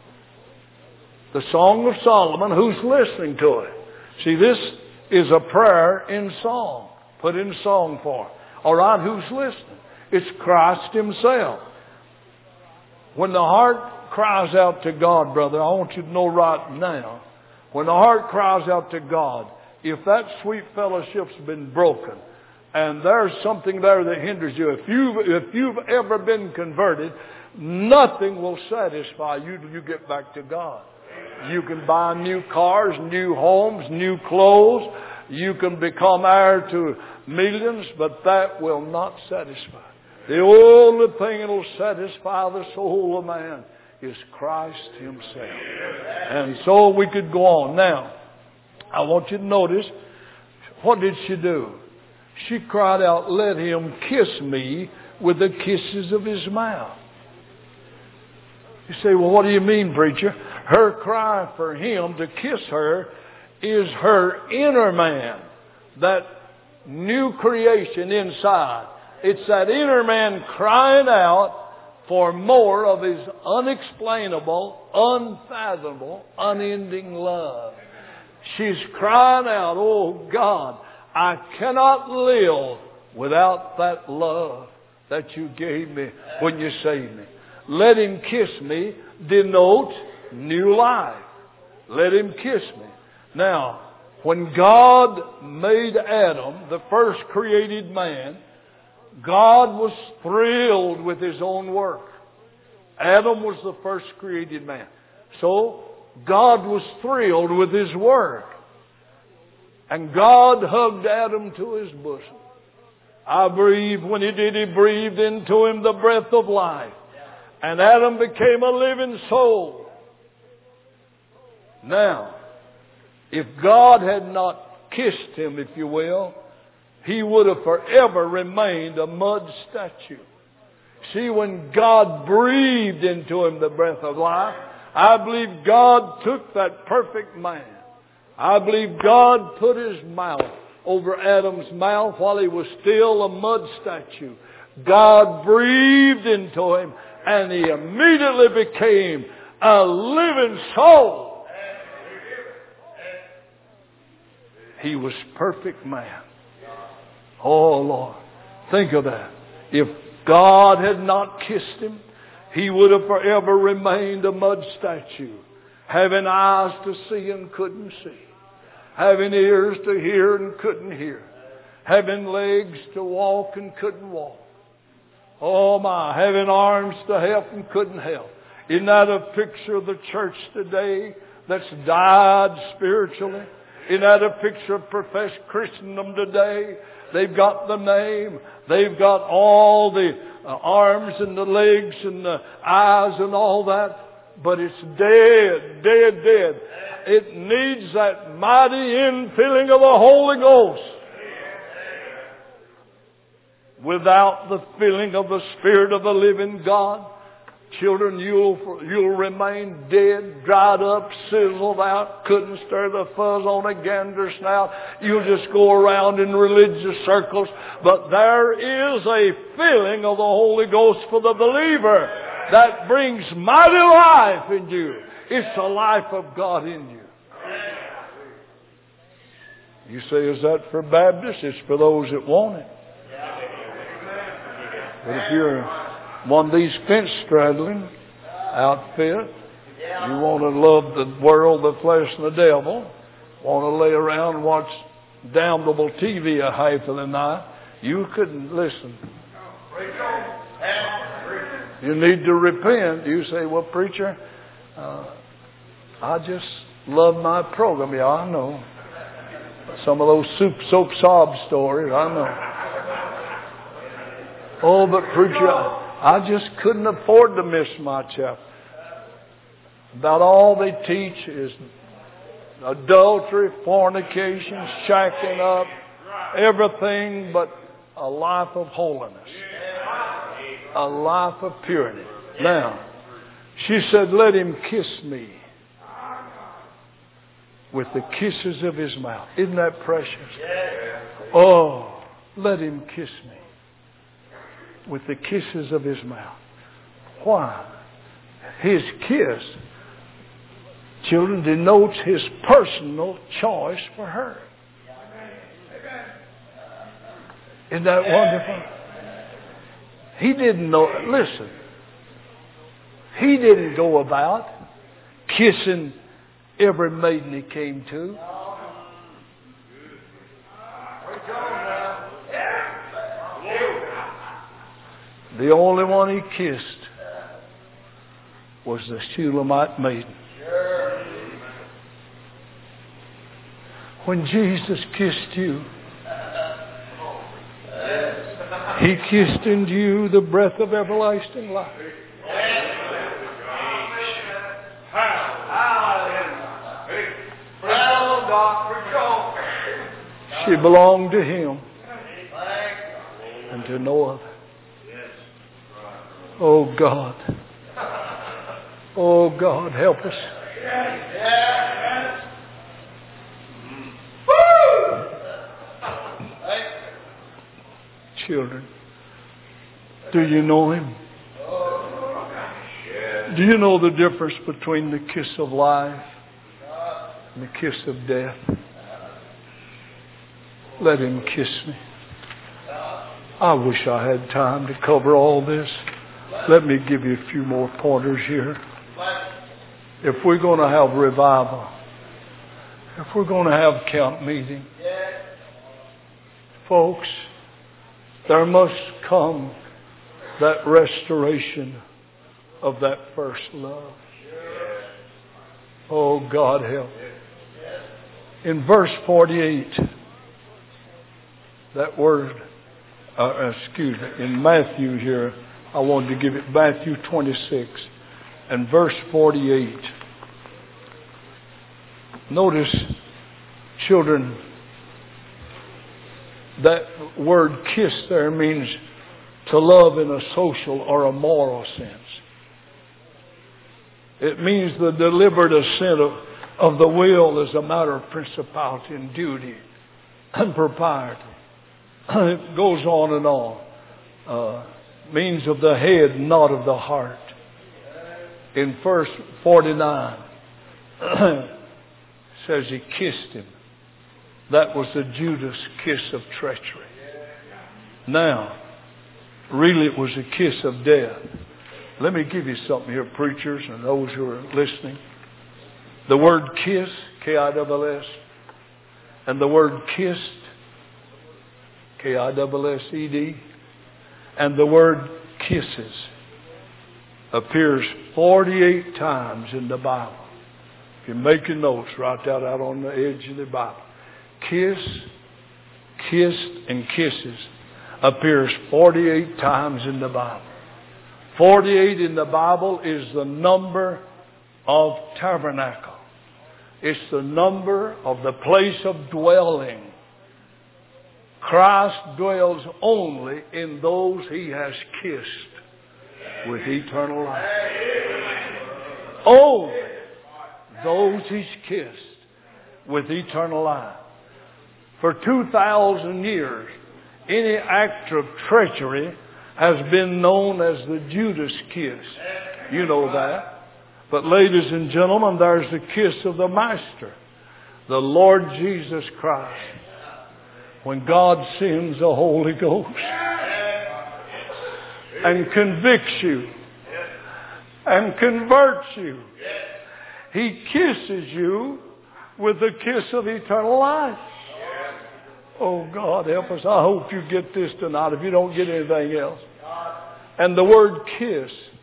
The Song of Solomon, who's listening to it? See, this is a prayer in song, put in song form. All right, who's listening? It's Christ Himself. When the heart cries out to God, brother, I want you to know right now, when the heart cries out to God, if that sweet fellowship's been broken, and there's something there that hinders you, if you've, if you've ever been converted, nothing will satisfy you till you get back to God. You can buy new cars, new homes, new clothes. You can become heir to millions, but that will not satisfy. The only thing that will satisfy the soul of man is Christ Himself. And so we could go on. Now, I want you to notice, what did she do? She cried out, let Him kiss me with the kisses of His mouth. You say, well, what do you mean, preacher? Her cry for Him to kiss her is her inner man, that new creation inside. It's that inner man crying out for more of His unexplainable, unfathomable, unending love. She's crying out, oh God, I cannot live without that love that you gave me when you saved me. Let Him kiss me denote new life. Let Him kiss me. Now, when God made Adam, the first created man, God was thrilled with His own work. Adam was the first created man. So, God was thrilled with His work. And God hugged Adam to His bosom. I believe when He did, He breathed into him the breath of life. And Adam became a living soul. Now, if God had not kissed him, if you will, he would have forever remained a mud statue. See, when God breathed into him the breath of life, I believe God took that perfect man. I believe God put His mouth over Adam's mouth while he was still a mud statue. God breathed into him, and he immediately became a living soul. He was perfect man. Oh, Lord. Think of that. If God had not kissed him, he would have forever remained a mud statue, having eyes to see and couldn't see, having ears to hear and couldn't hear, having legs to walk and couldn't walk. Oh my, having arms to help and couldn't help. Isn't that a picture of the church today that's died spiritually? Isn't that a picture of professed Christendom today? They've got the name. They've got all the uh, arms and the legs and the eyes and all that. But it's dead, dead, dead. It needs that mighty infilling of the Holy Ghost. Without the filling of the Spirit of the living God, children, you'll, you'll remain dead, dried up, sizzled out, couldn't stir the fuzz on a gander snout. You'll just go around in religious circles. But there is a filling of the Holy Ghost for the believer that brings mighty life in you. It's the life of God in you. You say, is that for Baptists? It's for those that want it. But if you're one of these fence-straddling outfit, you want to love the world, the flesh, and the devil, want to lay around and watch damnable T V a half of the night, you couldn't listen. You need to repent. You say, well, preacher, uh, I just love my program. Yeah, I know. Some of those soup, soap sob stories, I know. Oh, but preacher, I, I just couldn't afford to miss my chapel. About all they teach is adultery, fornication, shacking up, everything but a life of holiness, a life of purity. Now, she said, let him kiss me with the kisses of his mouth. Isn't that precious? Oh, let him kiss me with the kisses of his mouth. Why? His kiss, children, denotes his personal choice for her. Isn't that wonderful? He didn't know. Listen, he didn't go about kissing every maiden he came to. The only one he kissed was the Shulamite maiden. When Jesus kissed you, he kissed into you the breath of everlasting life. She belonged to him and to no other. Oh God. Oh God, help us. Children, do you know him? Do you know the difference between the kiss of life and the kiss of death? Let him kiss me. I wish I had time to cover all this. Let me give you a few more pointers here. If we're going to have revival, if we're going to have camp meeting, folks, there must come that restoration of that first love. Oh, God help. In verse forty-eight, that word, uh, excuse me, in Matthew here, I wanted to give it Matthew twenty-six and verse forty-eight. Notice, children, that word kiss there means to love in a social or a moral sense. It means the deliberate assent of, of the will as a matter of principality and duty and propriety. It goes on and on. Uh, means of the head, not of the heart. In verse forty-nine, says he kissed him. That was the Judas kiss of treachery. Now, really it was a kiss of death. Let me give you something here, preachers and those who are listening. The word kiss, K I S S, and the word kissed, K I S S E D, and the word kisses appears forty-eight times in the Bible. If you're making notes, write that out on the edge of the Bible. Kiss, kissed, and kisses appears forty-eight times in the Bible. forty-eight in the Bible is the number of tabernacle. It's the number of the place of dwelling. Christ dwells only in those he has kissed with eternal life. Only those he's kissed with eternal life. For two thousand years, any act of treachery has been known as the Judas kiss. You know that. But ladies and gentlemen, there's the kiss of the Master, the Lord Jesus Christ. When God sends the Holy Ghost and convicts you and converts you, he kisses you with the kiss of eternal life. Oh, God, help us. I hope you get this tonight if you don't get anything else. And the word kiss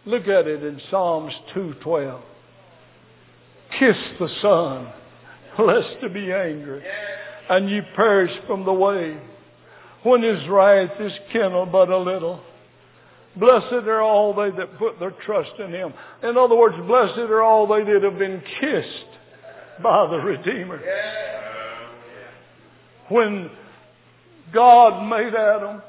Look at it in Psalms two twelve. Kiss the Son, lest he be angry, and ye perish from the way, when his wrath is kindled but a little. Blessed are all they that put their trust in him. In other words, blessed are all they that have been kissed by the Redeemer. When God made Adam,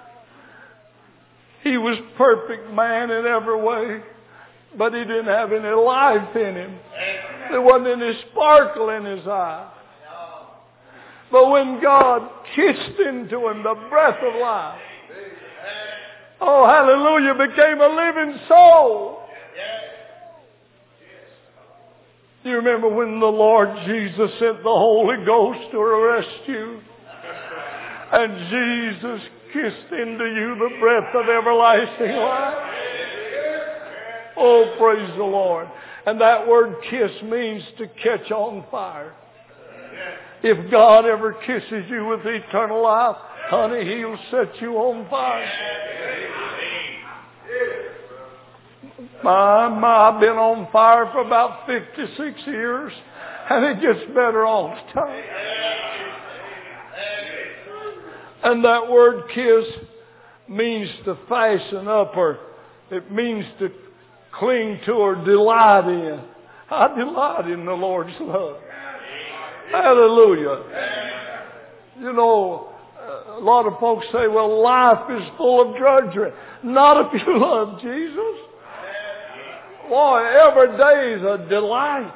he was perfect man in every way, but he didn't have any life in him. There wasn't any sparkle in his eye. But when God kissed into him the breath of life, oh, hallelujah, became a living soul. You remember when the Lord Jesus sent the Holy Ghost to arrest you? And Jesus kissed into you the breath of everlasting life. Oh, praise the Lord. And that word kiss means to catch on fire. If God ever kisses you with eternal life, honey, he'll set you on fire. My, my, I've been on fire for about fifty-six years, and it gets better all the time. And that word kiss means to fasten up, or it means to cling to or delight in. I delight in the Lord's love. Hallelujah. You know, a lot of folks say, well, life is full of drudgery. Not if you love Jesus. Boy, every day is a delight.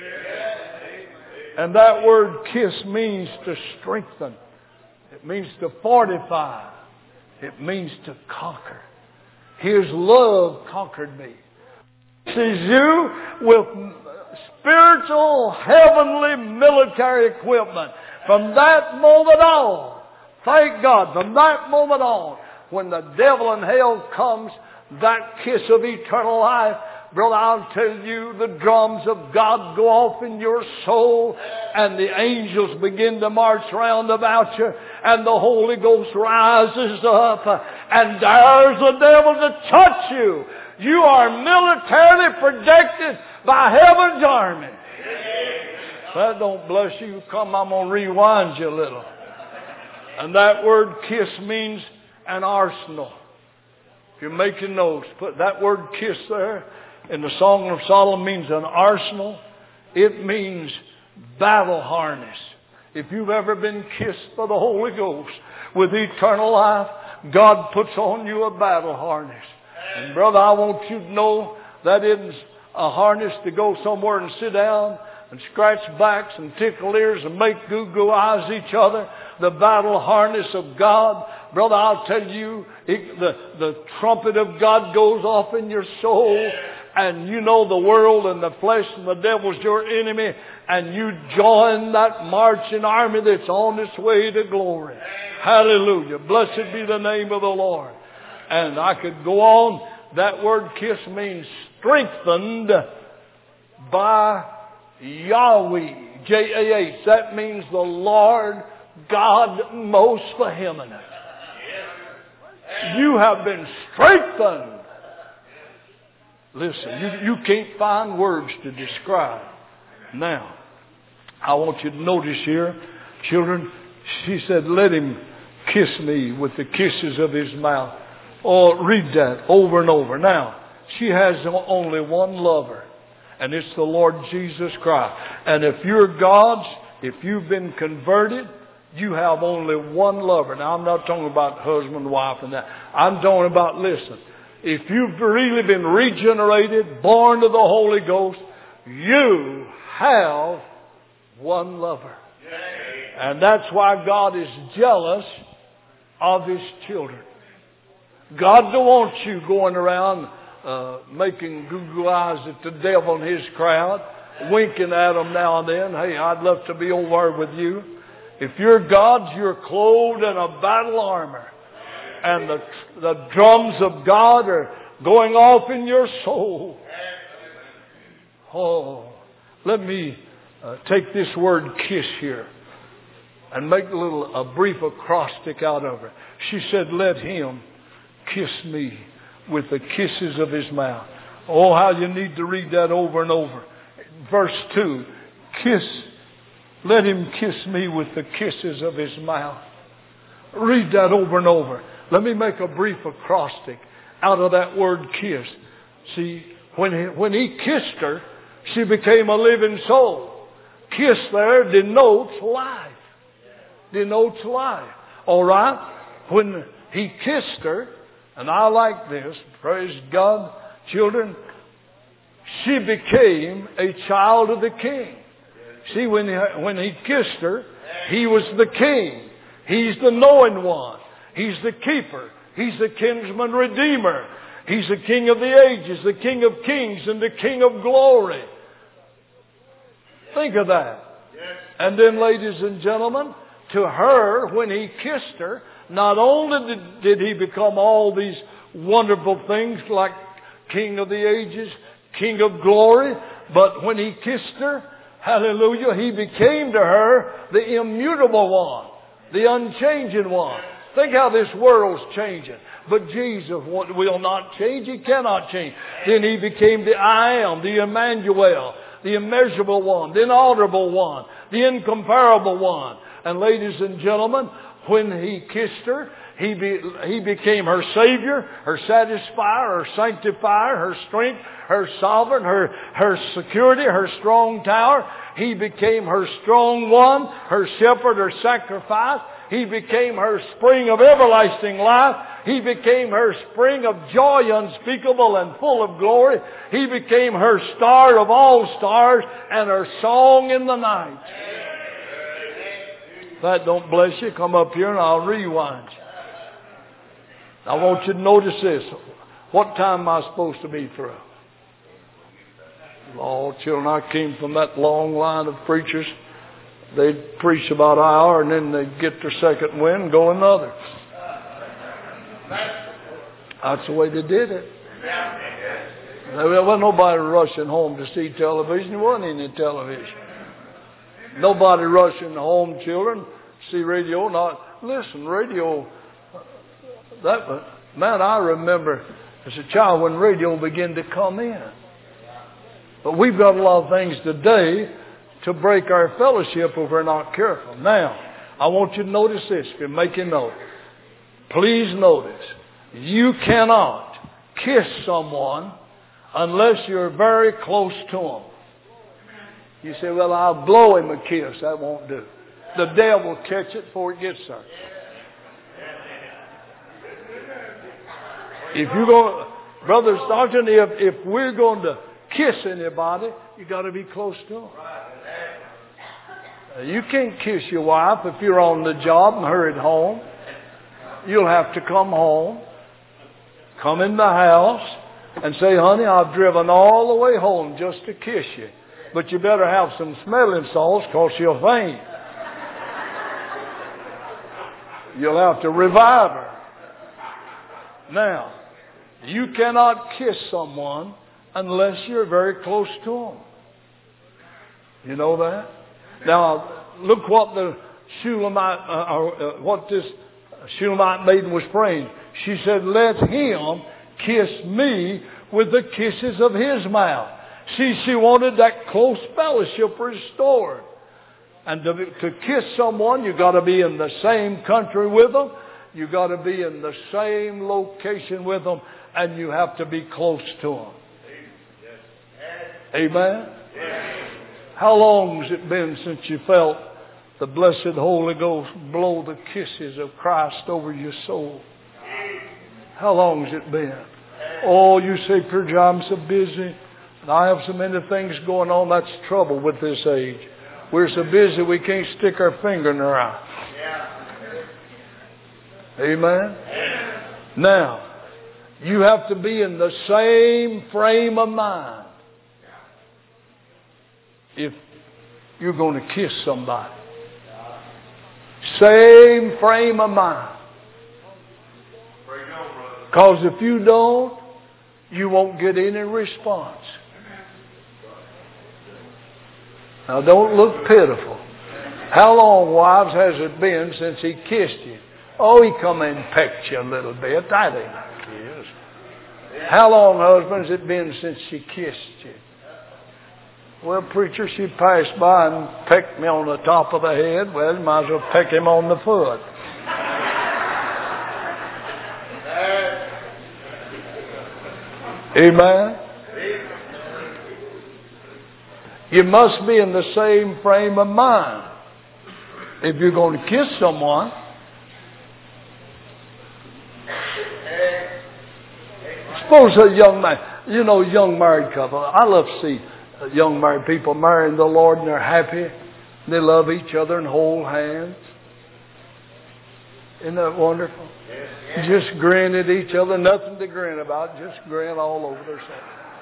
And that word kiss means to strengthen. It means to fortify. It means to conquer. His love conquered me. Sees you with spiritual, heavenly, military equipment. From that moment on, thank God, from that moment on, when the devil in hell comes, that kiss of eternal life, brother, I'll tell you, the drums of God go off in your soul, and the angels begin to march round about you, and the Holy Ghost rises up, and dares the devil to touch you. You are militarily protected by heaven's army. That don't bless you. Come, I'm going to rewind you a little. And that word kiss means an arsenal. If you're making notes, put that word kiss there. In the Song of Solomon means an arsenal. It means battle harness. If you've ever been kissed by the Holy Ghost with eternal life, God puts on you a battle harness. And brother, I want you to know that isn't a harness to go somewhere and sit down and scratch backs and tickle ears and make goo-goo eyes at each other. The battle harness of God, brother, I'll tell you, it, the, the trumpet of God goes off in your soul, and you know the world and the flesh and the devil's your enemy, and you join that marching army that's on its way to glory. Hallelujah. Blessed be the name of the Lord. And I could go on. That word kiss means strengthened by Yahweh. J A H. That means the Lord God most vehement. You have been strengthened. Listen, you, you can't find words to describe. Now, I want you to notice here, children, she said, let him kiss me with the kisses of his mouth. Oh, read that over and over. Now, she has only one lover, and it's the Lord Jesus Christ. And if you're God's, if you've been converted, you have only one lover. Now, I'm not talking about husband, wife, and that. I'm talking about, listen, if you've really been regenerated, born to the Holy Ghost, you have one lover. And that's why God is jealous of His children. God don't want you going around uh, making goo-goo eyes at the devil and his crowd, winking at them now and then. Hey, I'd love to be over with you. If you're God's, you're clothed in a battle armor. And the, the drums of God are going off in your soul. Oh, let me uh, take this word kiss here and make a little a brief acrostic out of it. She said, let him kiss me with the kisses of his mouth. Oh, how you need to read that over and over. Verse two, kiss, let him kiss me with the kisses of his mouth. Read that over and over. Let me make a brief acrostic out of that word kiss. See, when he, when he kissed her, she became a living soul. Kiss there denotes life. Denotes life. All right? When he kissed her, and I like this, praise God, children, she became a child of the King. See, when he, when he kissed her, he was the King. He's the knowing one. He's the keeper. He's the kinsman redeemer. He's the King of the ages, the King of kings, and the King of glory. Think of that. And then, ladies and gentlemen, to her, when he kissed her, not only did, did he become all these wonderful things like King of the ages, King of glory, but when he kissed her, hallelujah, he became to her the immutable one, the unchanging one. Think how this world's changing. But Jesus will not change. He cannot change. Then he became the I am, the Emmanuel, the immeasurable one, the inaudible one, the incomparable one. And ladies and gentlemen, when he kissed her, he, be, he became her Savior, her satisfier, her sanctifier, her strength, her sovereign, her, her security, her strong tower. He became her strong one, her shepherd, her sacrifice. He became her spring of everlasting life. He became her spring of joy unspeakable and full of glory. He became her star of all stars and her song in the night. If that don't bless you, come up here and I'll rewind you. I want you to notice this. What time am I supposed to be through? Lord, children, I came from that long line of preachers. They'd preach about an hour and then they'd get their second wind and go another. That's the way they did it. There wasn't nobody rushing home to see television. There wasn't any television. Nobody rushing home, children, see radio. Not listen, radio. That was, man, I remember as a child when radio began to come in. But we've got a lot of things today to break our fellowship if we're not careful. Now, I want you to notice this. If you're making note, please notice, you cannot kiss someone unless you're very close to them. You say, well, I'll blow him a kiss. That won't do. The devil will catch it before it gets there. If you're going, Brother Stockton, if, if we're going to kiss anybody, you got to be close to them. You can't kiss your wife if you're on the job and hurried home. You'll have to come home, come in the house, and say, honey, I've driven all the way home just to kiss you. But you better have some smelling salts because she'll faint. You'll have to revive her. Now, you cannot kiss someone unless you're very close to them. You know that? Now, look what the Shulamite, uh, or, uh, what this Shulamite maiden was praying. She said, let him kiss me with the kisses of his mouth. See, she wanted that close fellowship restored. And to, to kiss someone, you got to be in the same country with them. You got to be in the same location with them, and you have to be close to them. Amen? How long has it been since you felt the blessed Holy Ghost blow the kisses of Christ over your soul? How long has it been? Oh, you say, preacher, I'm so busy. And I have so many things going on. That's trouble with this age. We're so busy we can't stick our finger in our eye. Amen? Now, you have to be in the same frame of mind if you're going to kiss somebody. Same frame of mind. Because if you don't, you won't get any response. Now don't look pitiful. How long, wives, has it been since he kissed you? Oh, he come and pecked you a little bit. That ain't like it is. How long, husband, has it been since she kissed you? Well, preacher, she passed by and pecked me on the top of the head. Well, you might as well peck him on the foot. Amen? You must be in the same frame of mind if you're going to kiss someone. Suppose a young man, you know, young married couple. I love to see young married people marrying the Lord and they're happy. They love each other and hold hands. Isn't that wonderful? Just grin at each other. Nothing to grin about. Just grin all over themselves.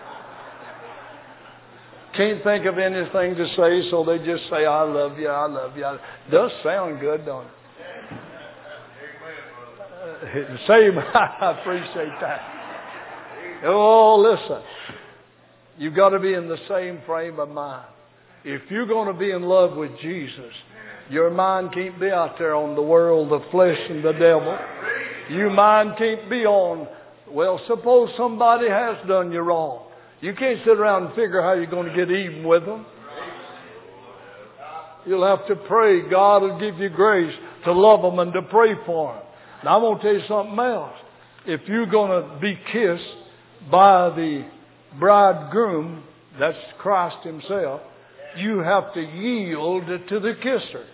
Can't think of anything to say, so they just say, I love you, I love you. It does sound good, don't it? Uh, same, I appreciate that. Oh, listen. You've got to be in the same frame of mind. If you're going to be in love with Jesus, your mind can't be out there on the world, the flesh, and the devil. Your mind can't be on, well, suppose somebody has done you wrong. You can't sit around and figure how you're going to get even with them. You'll have to pray. God will give you grace to love them and to pray for them. Now, I'm going to tell you something else. If you're going to be kissed by the bridegroom, that's Christ himself, you have to yield to the kisser.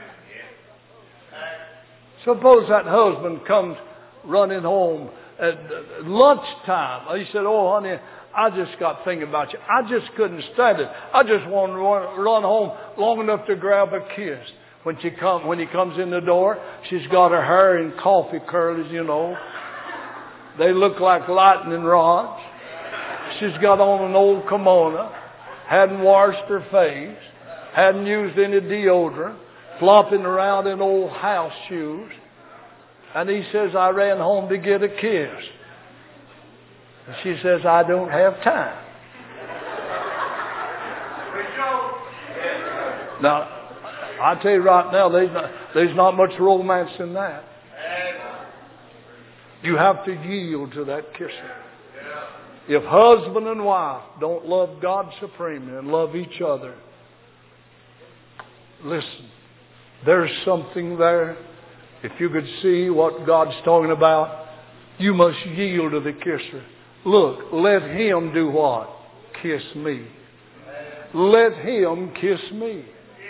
Suppose that husband comes running home at lunchtime. He said, oh, honey, I just got thinking about you. I just couldn't stand it. I just want to run, run home long enough to grab a kiss. When she come, when he comes in the door, she's got her hair in coffee curls, you know. They look like lightning rods. She's got on an old kimono, hadn't washed her face, hadn't used any deodorant, flopping around in old house shoes. And he says, I ran home to get a kiss. And she says, I don't have time. Now, I tell you right now, there's not, there's not much romance in that. You have to yield to that kissing. If husband and wife don't love God supremely and love each other, listen, there's something there. If you could see what God's talking about, you must yield to the kisser. Look, let him do what? Kiss me. Let him kiss me.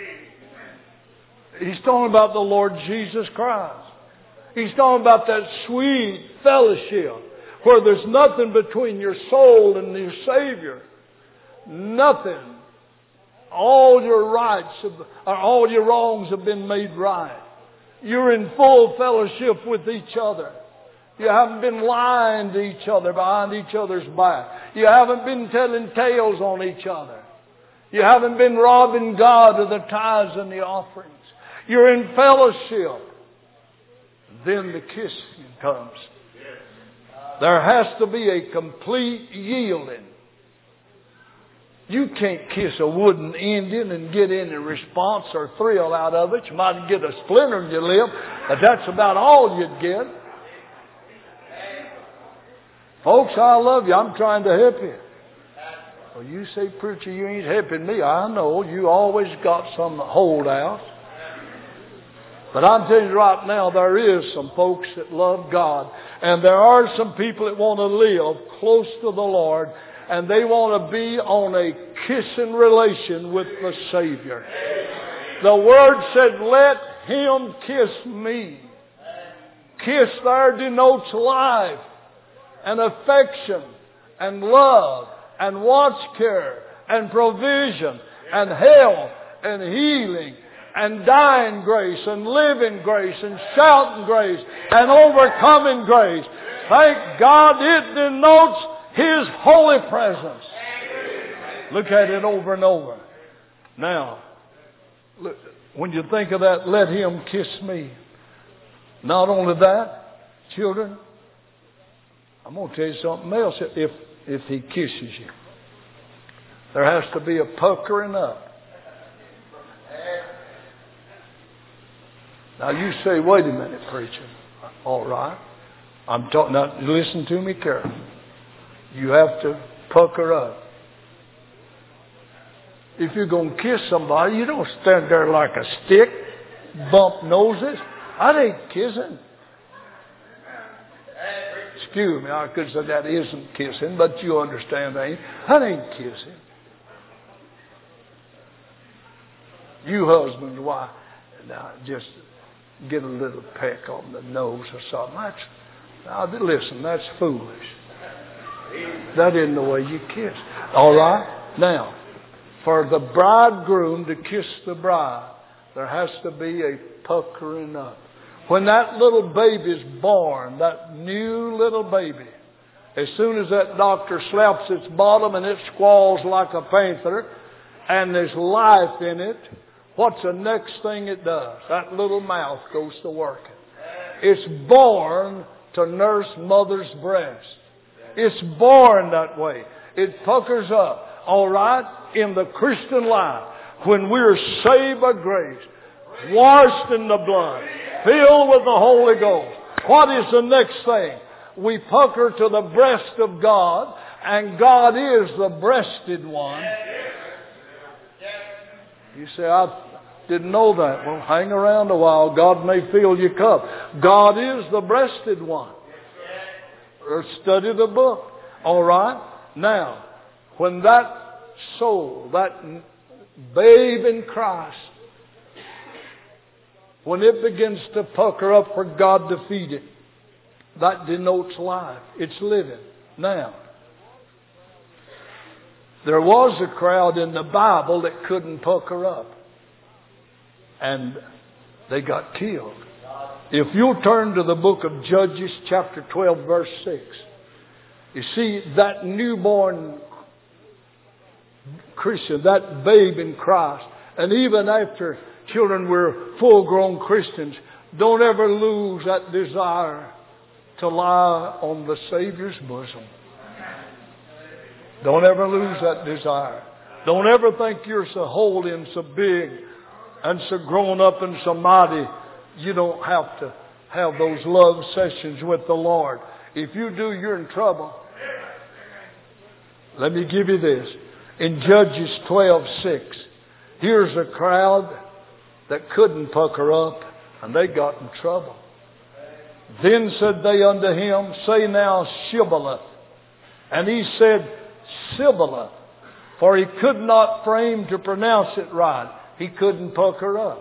He's talking about the Lord Jesus Christ. He's talking about that sweet fellowship where there's nothing between your soul and your Savior. Nothing. All your rights, have, or all your wrongs have been made right. You're in full fellowship with each other. You haven't been lying to each other behind each other's back. You haven't been telling tales on each other. You haven't been robbing God of the tithes and the offerings. You're in fellowship. Then the kissing comes. There has to be a complete yielding. You can't kiss a wooden Indian and get any response or thrill out of it. You might get a splinter in your lip, but that's about all you'd get. Folks, I love you. I'm trying to help you. Well, you say, preacher, you ain't helping me. I know. You always got some holdouts. But I'm telling you right now, there is some folks that love God. And there are some people that want to live close to the Lord. And they want to be on a kissing relation with the Savior. The Word said, let him kiss me. Kiss there denotes life and affection and love and watch care and provision and health and healing and dying grace and living grace and shouting grace and overcoming grace. Thank God it denotes His holy presence. Look at it over and over. Now, look, when you think of that, let him kiss me. Not only that, children, I'm going to tell you something else. If, if he kisses you, there has to be a puckering up. Now you say, wait a minute, preacher. All right. I'm talking, now listen to me carefully. You have to pucker up. If you're going to kiss somebody, you don't stand there like a stick, bump noses. That ain't kissing. Excuse me, I could say that isn't kissing, but you understand that. That ain't kissing. You husbands, why? Now, just get a little peck on the nose or something. That's, now, listen, that's foolish. That isn't the way you kiss. All right? Now, for the bridegroom to kiss the bride, there has to be a puckering up. When that little baby's born, that new little baby, as soon as that doctor slaps its bottom and it squalls like a panther, and there's life in it, what's the next thing it does? That little mouth goes to working. It's born to nurse mother's breast. It's born that way. It puckers up. All right? In the Christian life, when we're saved by grace, washed in the blood, filled with the Holy Ghost, what is the next thing? We pucker to the breast of God, and God is the breasted one. You say, I didn't know that. Well, hang around a while. God may fill your cup. God is the breasted one. Or study the book. All right? Now, when that soul, that babe in Christ, when it begins to pucker up for God to feed it, that denotes life. It's living. Now, there was a crowd in the Bible that couldn't pucker up. And they got killed. If you'll turn to the book of Judges, chapter twelve, verse six. You see, that newborn Christian, that babe in Christ, and even after children were full-grown Christians, don't ever lose that desire to lie on the Savior's bosom. Don't ever lose that desire. Don't ever think you're so holy and so big and so grown up and so mighty, you don't have to have those love sessions with the Lord. If you do, you're in trouble. Let me give you this. In Judges twelve six, here's a crowd that couldn't pucker up, and they got in trouble. Then said they unto him, Say now Shibboleth. And he said, Sibboleth, for he could not frame to pronounce it right. He couldn't pucker up.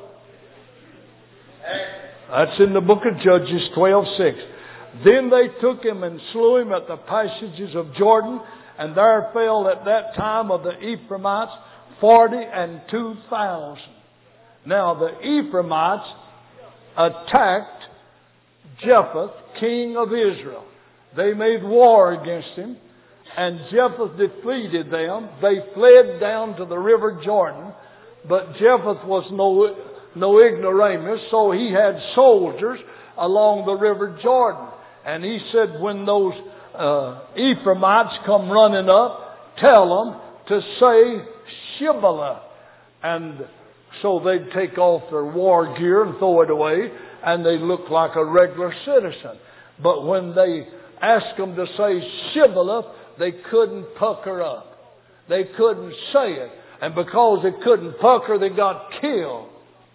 That's in the book of Judges twelve six. Then they took him and slew him at the passages of Jordan, and there fell at that time of the Ephraimites forty and two thousand. Now the Ephraimites attacked Jephthah, king of Israel. They made war against him, and Jephthah defeated them. They fled down to the river Jordan, but Jephthah was no, no ignoramus, so he had soldiers along the river Jordan. And he said, when those uh, Ephraimites come running up, tell them to say Shibboleth. And so they'd take off their war gear and throw it away, and they look like a regular citizen. But when they asked them to say Shibboleth, they couldn't pucker up. They couldn't say it. And because they couldn't pucker, they got killed.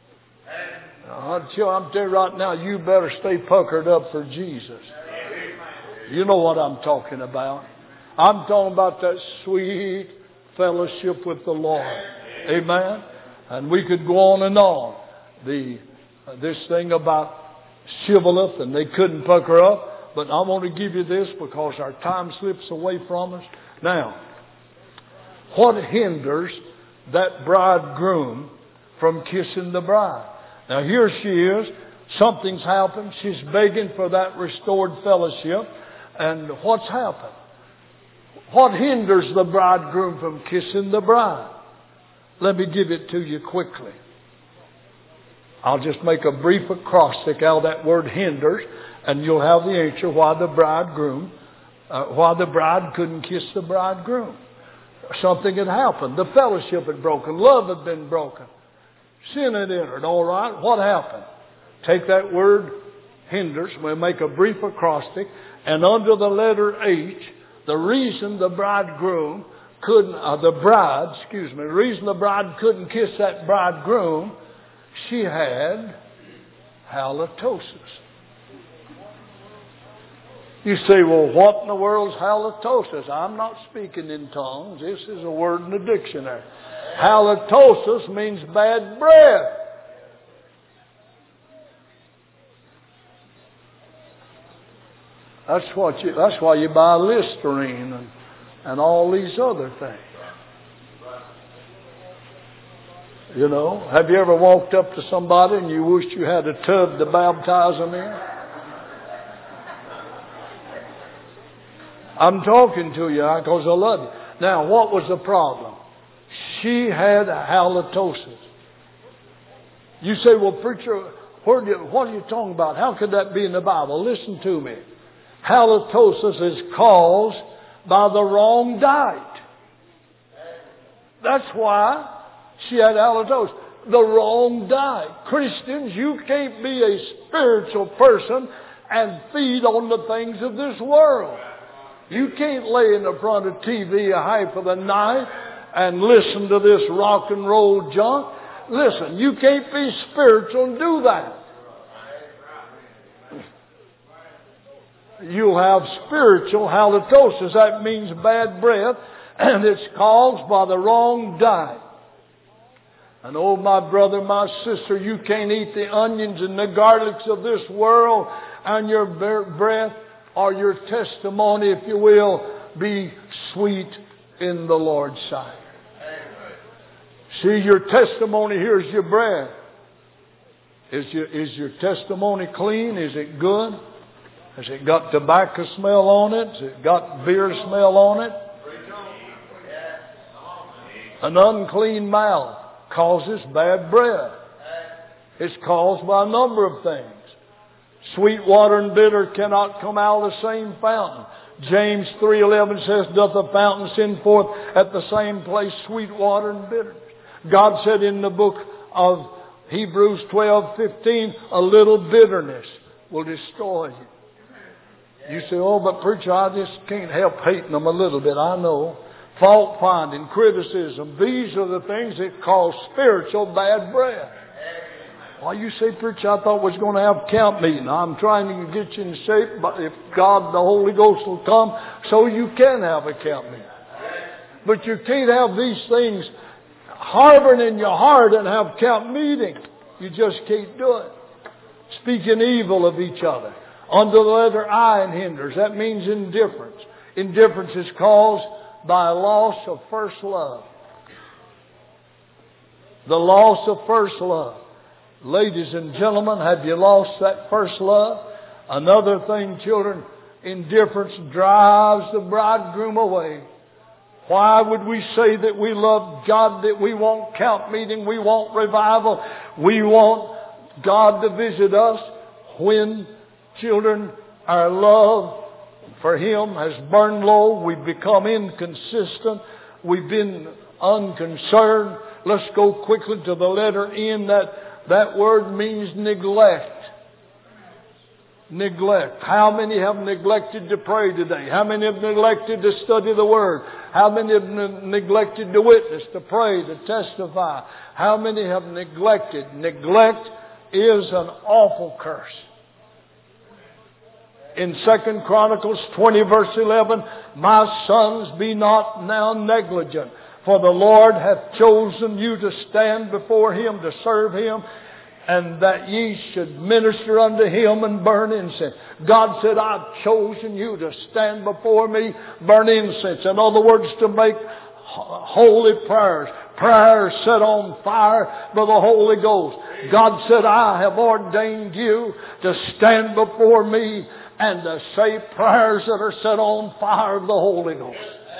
I'm telling you right now, you better stay puckered up for Jesus. You know what I'm talking about. I'm talking about that sweet fellowship with the Lord. Amen. And we could go on and on. The uh, this thing about Shibboleth, and they couldn't pucker up. But I want to give you this because our time slips away from us. Now, what hinders that bridegroom from kissing the bride? Now here she is. Something's happened. She's begging for that restored fellowship. And what's happened? What hinders the bridegroom from kissing the bride? Let me give it to you quickly. I'll just make a brief acrostic out of that word hinders, and you'll have the answer why the bridegroom, uh, why the bride couldn't kiss the bridegroom. Something had happened. The fellowship had broken. Love had been broken. Sin had entered. All right. What happened? Take that word hinders. We'll make a brief acrostic. And under the letter H, The reason the bridegroom couldn't, uh, the bride, excuse me, the reason the bride couldn't kiss that bridegroom, she had halitosis. You say, well, what in the world's halitosis? I'm not speaking in tongues. This is a word in the dictionary. Halitosis means bad breath. That's what you. That's why you buy Listerine and, and all these other things. You know, have you ever walked up to somebody and you wished you had a tub to baptize them in? I'm talking to you because I love you. Now, what was the problem? She had halitosis. You say, well, preacher, where do you, what are you talking about? How could that be in the Bible? Listen to me. Halitosis is caused by the wrong diet. That's why she had halitosis. The wrong diet. Christians, you can't be a spiritual person and feed on the things of this world. You can't lay in the front of T V a half of the night and listen to this rock and roll junk. Listen, you can't be spiritual and do that. You'll have spiritual halitosis. That means bad breath, and it's caused by the wrong diet. And oh, my brother, my sister, you can't eat the onions and the garlics of this world, and your breath or your testimony, if you will, be sweet in the Lord's sight. See, your testimony, here's your breath. Is your, is your testimony clean? Is it good? Has it got tobacco smell on it? Has it got beer smell on it? An unclean mouth causes bad breath. It's caused by a number of things. Sweet water and bitter cannot come out of the same fountain. James three eleven says, doth the fountain send forth at the same place sweet water and bitter? God said in the book of Hebrews twelve fifteen, a little bitterness will destroy you. You say, oh, but preacher, I just can't help hating them a little bit. I know. Fault finding, criticism, these are the things that cause spiritual bad breath. Well, you say, preacher, I thought we was going to have camp meeting. I'm trying to get you in shape, but if God, the Holy Ghost will come, so you can have a camp meeting. But you can't have these things harboring in your heart and have camp meeting. You just can't do it. Speaking evil of each other. Under the letter I in hinders. That means indifference. Indifference is caused by a loss of first love. The loss of first love. Ladies and gentlemen, have you lost that first love? Another thing, children, indifference drives the bridegroom away. Why would we say that we love God, that we want camp meeting, we want revival, we want God to visit us, when, children, our love for Him has burned low, we've become inconsistent, we've been unconcerned. Let's go quickly to the letter N. That, that word means neglect. Neglect. How many have neglected to pray today? How many have neglected to study the Word? How many have ne- neglected to witness, to pray, to testify? How many have neglected? Neglect is an awful curse. In Second Chronicles twenty verse eleven, my sons, be not now negligent, for the Lord hath chosen you to stand before Him, to serve Him, and that ye should minister unto Him and burn incense. God said, I've chosen you to stand before me, burn incense. In other words, to make holy prayers. Prayers set on fire by the Holy Ghost. God said, I have ordained you to stand before me and to say prayers that are set on fire of the Holy Ghost.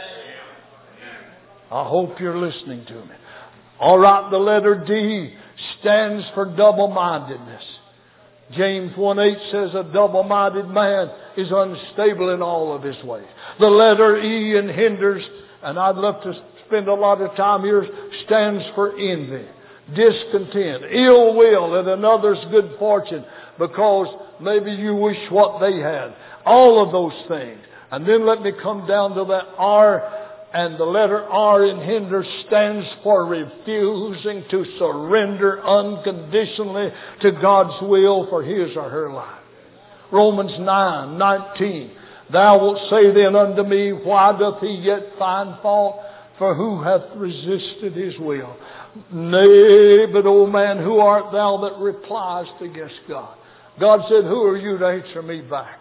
I hope you're listening to me. All right, the letter D stands for double-mindedness. James one eight says a double-minded man is unstable in all of his ways. The letter E in hinders, and I'd love to spend a lot of time here, stands for envy, discontent, ill will at another's good fortune because maybe you wish what they had. All of those things. And then let me come down to that R. And the letter R in hinder stands for refusing to surrender unconditionally to God's will for his or her life. Romans nine nineteen. Thou wilt say then unto me, why doth he yet find fault? For who hath resisted his will? Nay, but, O man, who art thou that repliest against God? God said, who are you to answer me back?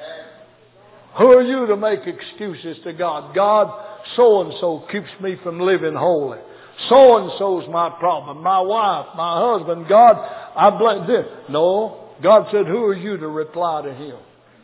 Who are you to make excuses to God? God, so-and-so keeps me from living holy. So-and-so's my problem. My wife, my husband. God, I blame this. No. God said, who are you to reply to him?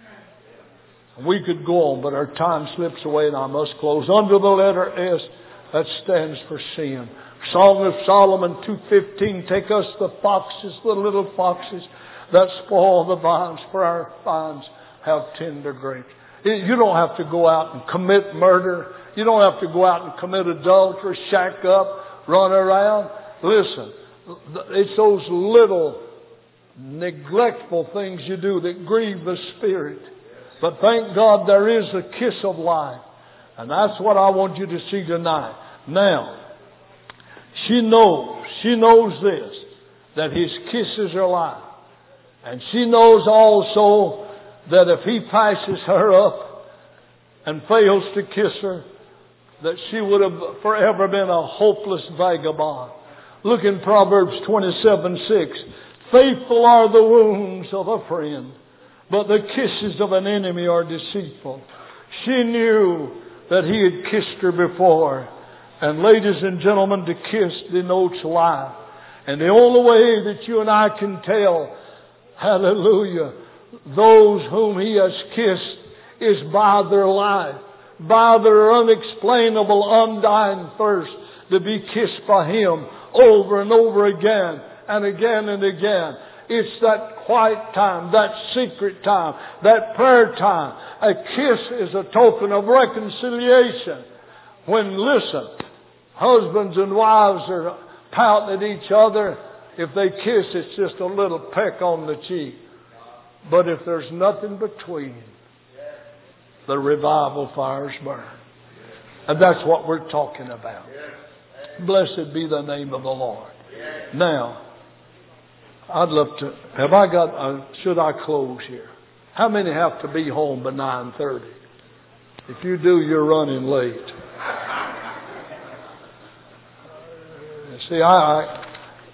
We could go on, but our time slips away and I must close. Under the letter S, that stands for sin. Song of Solomon two fifteen. Take us the foxes, the little foxes that spoil the vines, for our vines have tender grapes. You don't have to go out and commit murder. You don't have to go out and commit adultery, shack up, run around. Listen, it's those little neglectful things you do that grieve the Spirit. But thank God there is a kiss of life. And that's what I want you to see tonight. Now, she knows, she knows this, that his kisses are life. And she knows also that if he passes her up and fails to kiss her, that she would have forever been a hopeless vagabond. Look in Proverbs twenty-seven six. Faithful are the wounds of a friend, but the kisses of an enemy are deceitful. She knew that he had kissed her before. And ladies and gentlemen, to kiss denotes life. And the only way that you and I can tell, hallelujah, those whom he has kissed is by their life, by their unexplainable, undying thirst to be kissed by him over and over again and again and again. It's that quiet time, that secret time, that prayer time. A kiss is a token of reconciliation. When, listen, husbands and wives are pouting at each other, if they kiss, it's just a little peck on the cheek. But if there's nothing between, the revival fires burn. And that's what we're talking about. Blessed be the name of the Lord. Now, I'd love to, have I got, uh, should I close here? How many have to be home by nine thirty? If you do, you're running late. See, I, I,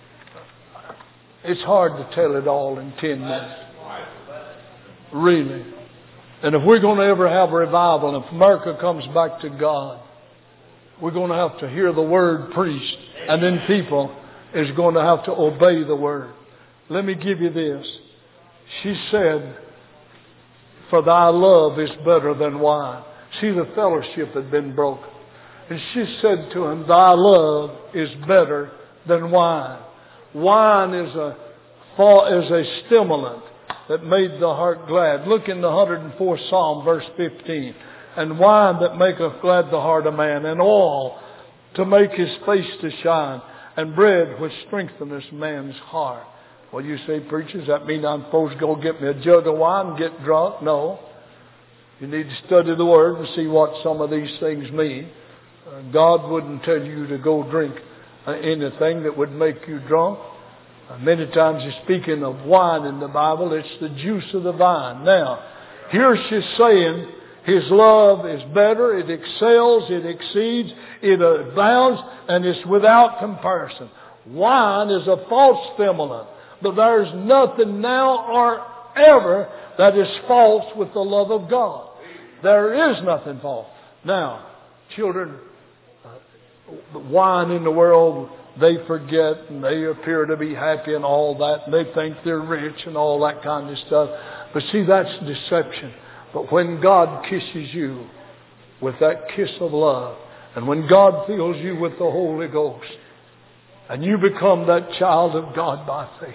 it's hard to tell it all in ten minutes. Really. And if we're going to ever have a revival, and if America comes back to God, we're going to have to hear the word preached. And then people is going to have to obey the word. Let me give you this. She said, for thy love is better than wine. See, the fellowship had been broken. And she said to him, thy love is better than wine. Wine is a, is a stimulant that made the heart glad. Look in the one hundred fourth Psalm, verse fifteen. And wine that maketh glad the heart of man, and oil to make his face to shine, and bread which strengtheneth man's heart. Well, you say, preachers, that mean I'm supposed to go get me a jug of wine and get drunk? No. You need to study the Word and see what some of these things mean. Uh, God wouldn't tell you to go drink uh, anything that would make you drunk. Uh, many times he's speaking of wine in the Bible. It's the juice of the vine. Now, here she's saying his love is better. It excels. It exceeds. It abounds. And it's without comparison. Wine is a false stimulant. But there's nothing now or ever that is false with the love of God. There is nothing false. Now, children, uh, wine in the world, they forget and they appear to be happy and all that. And they think they're rich and all that kind of stuff. But see, that's deception. But when God kisses you with that kiss of love, and when God fills you with the Holy Ghost, and you become that child of God by faith,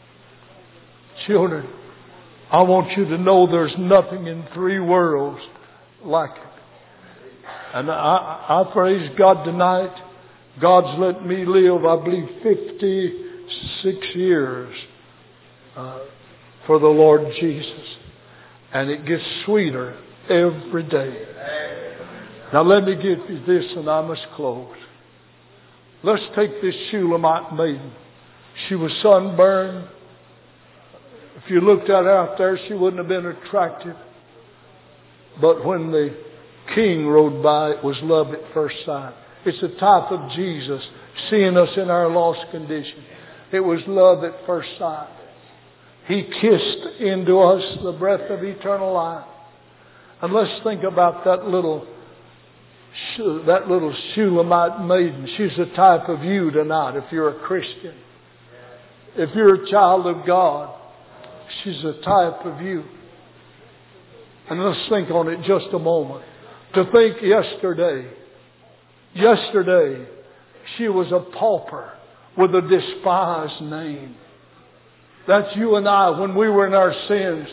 children, I want you to know there's nothing in three worlds like it. And I, I praise God tonight. God's let me live, I believe, fifty-six years uh, for the Lord Jesus. And it gets sweeter every day. Now let me give you this and I must close. Let's take this Shulamite maiden. She was sunburned. If you looked at her out there, she wouldn't have been attractive. But when the king rode by, it was love at first sight. It's a type of Jesus seeing us in our lost condition. It was love at first sight. He kissed into us the breath of eternal life. And let's think about that little that little Shulamite maiden. She's a type of you tonight if you're a Christian. If you're a child of God, she's a type of you. And let's think on it just a moment. To think yesterday, yesterday, she was a pauper with a despised name. That's you and I when we were in our sins.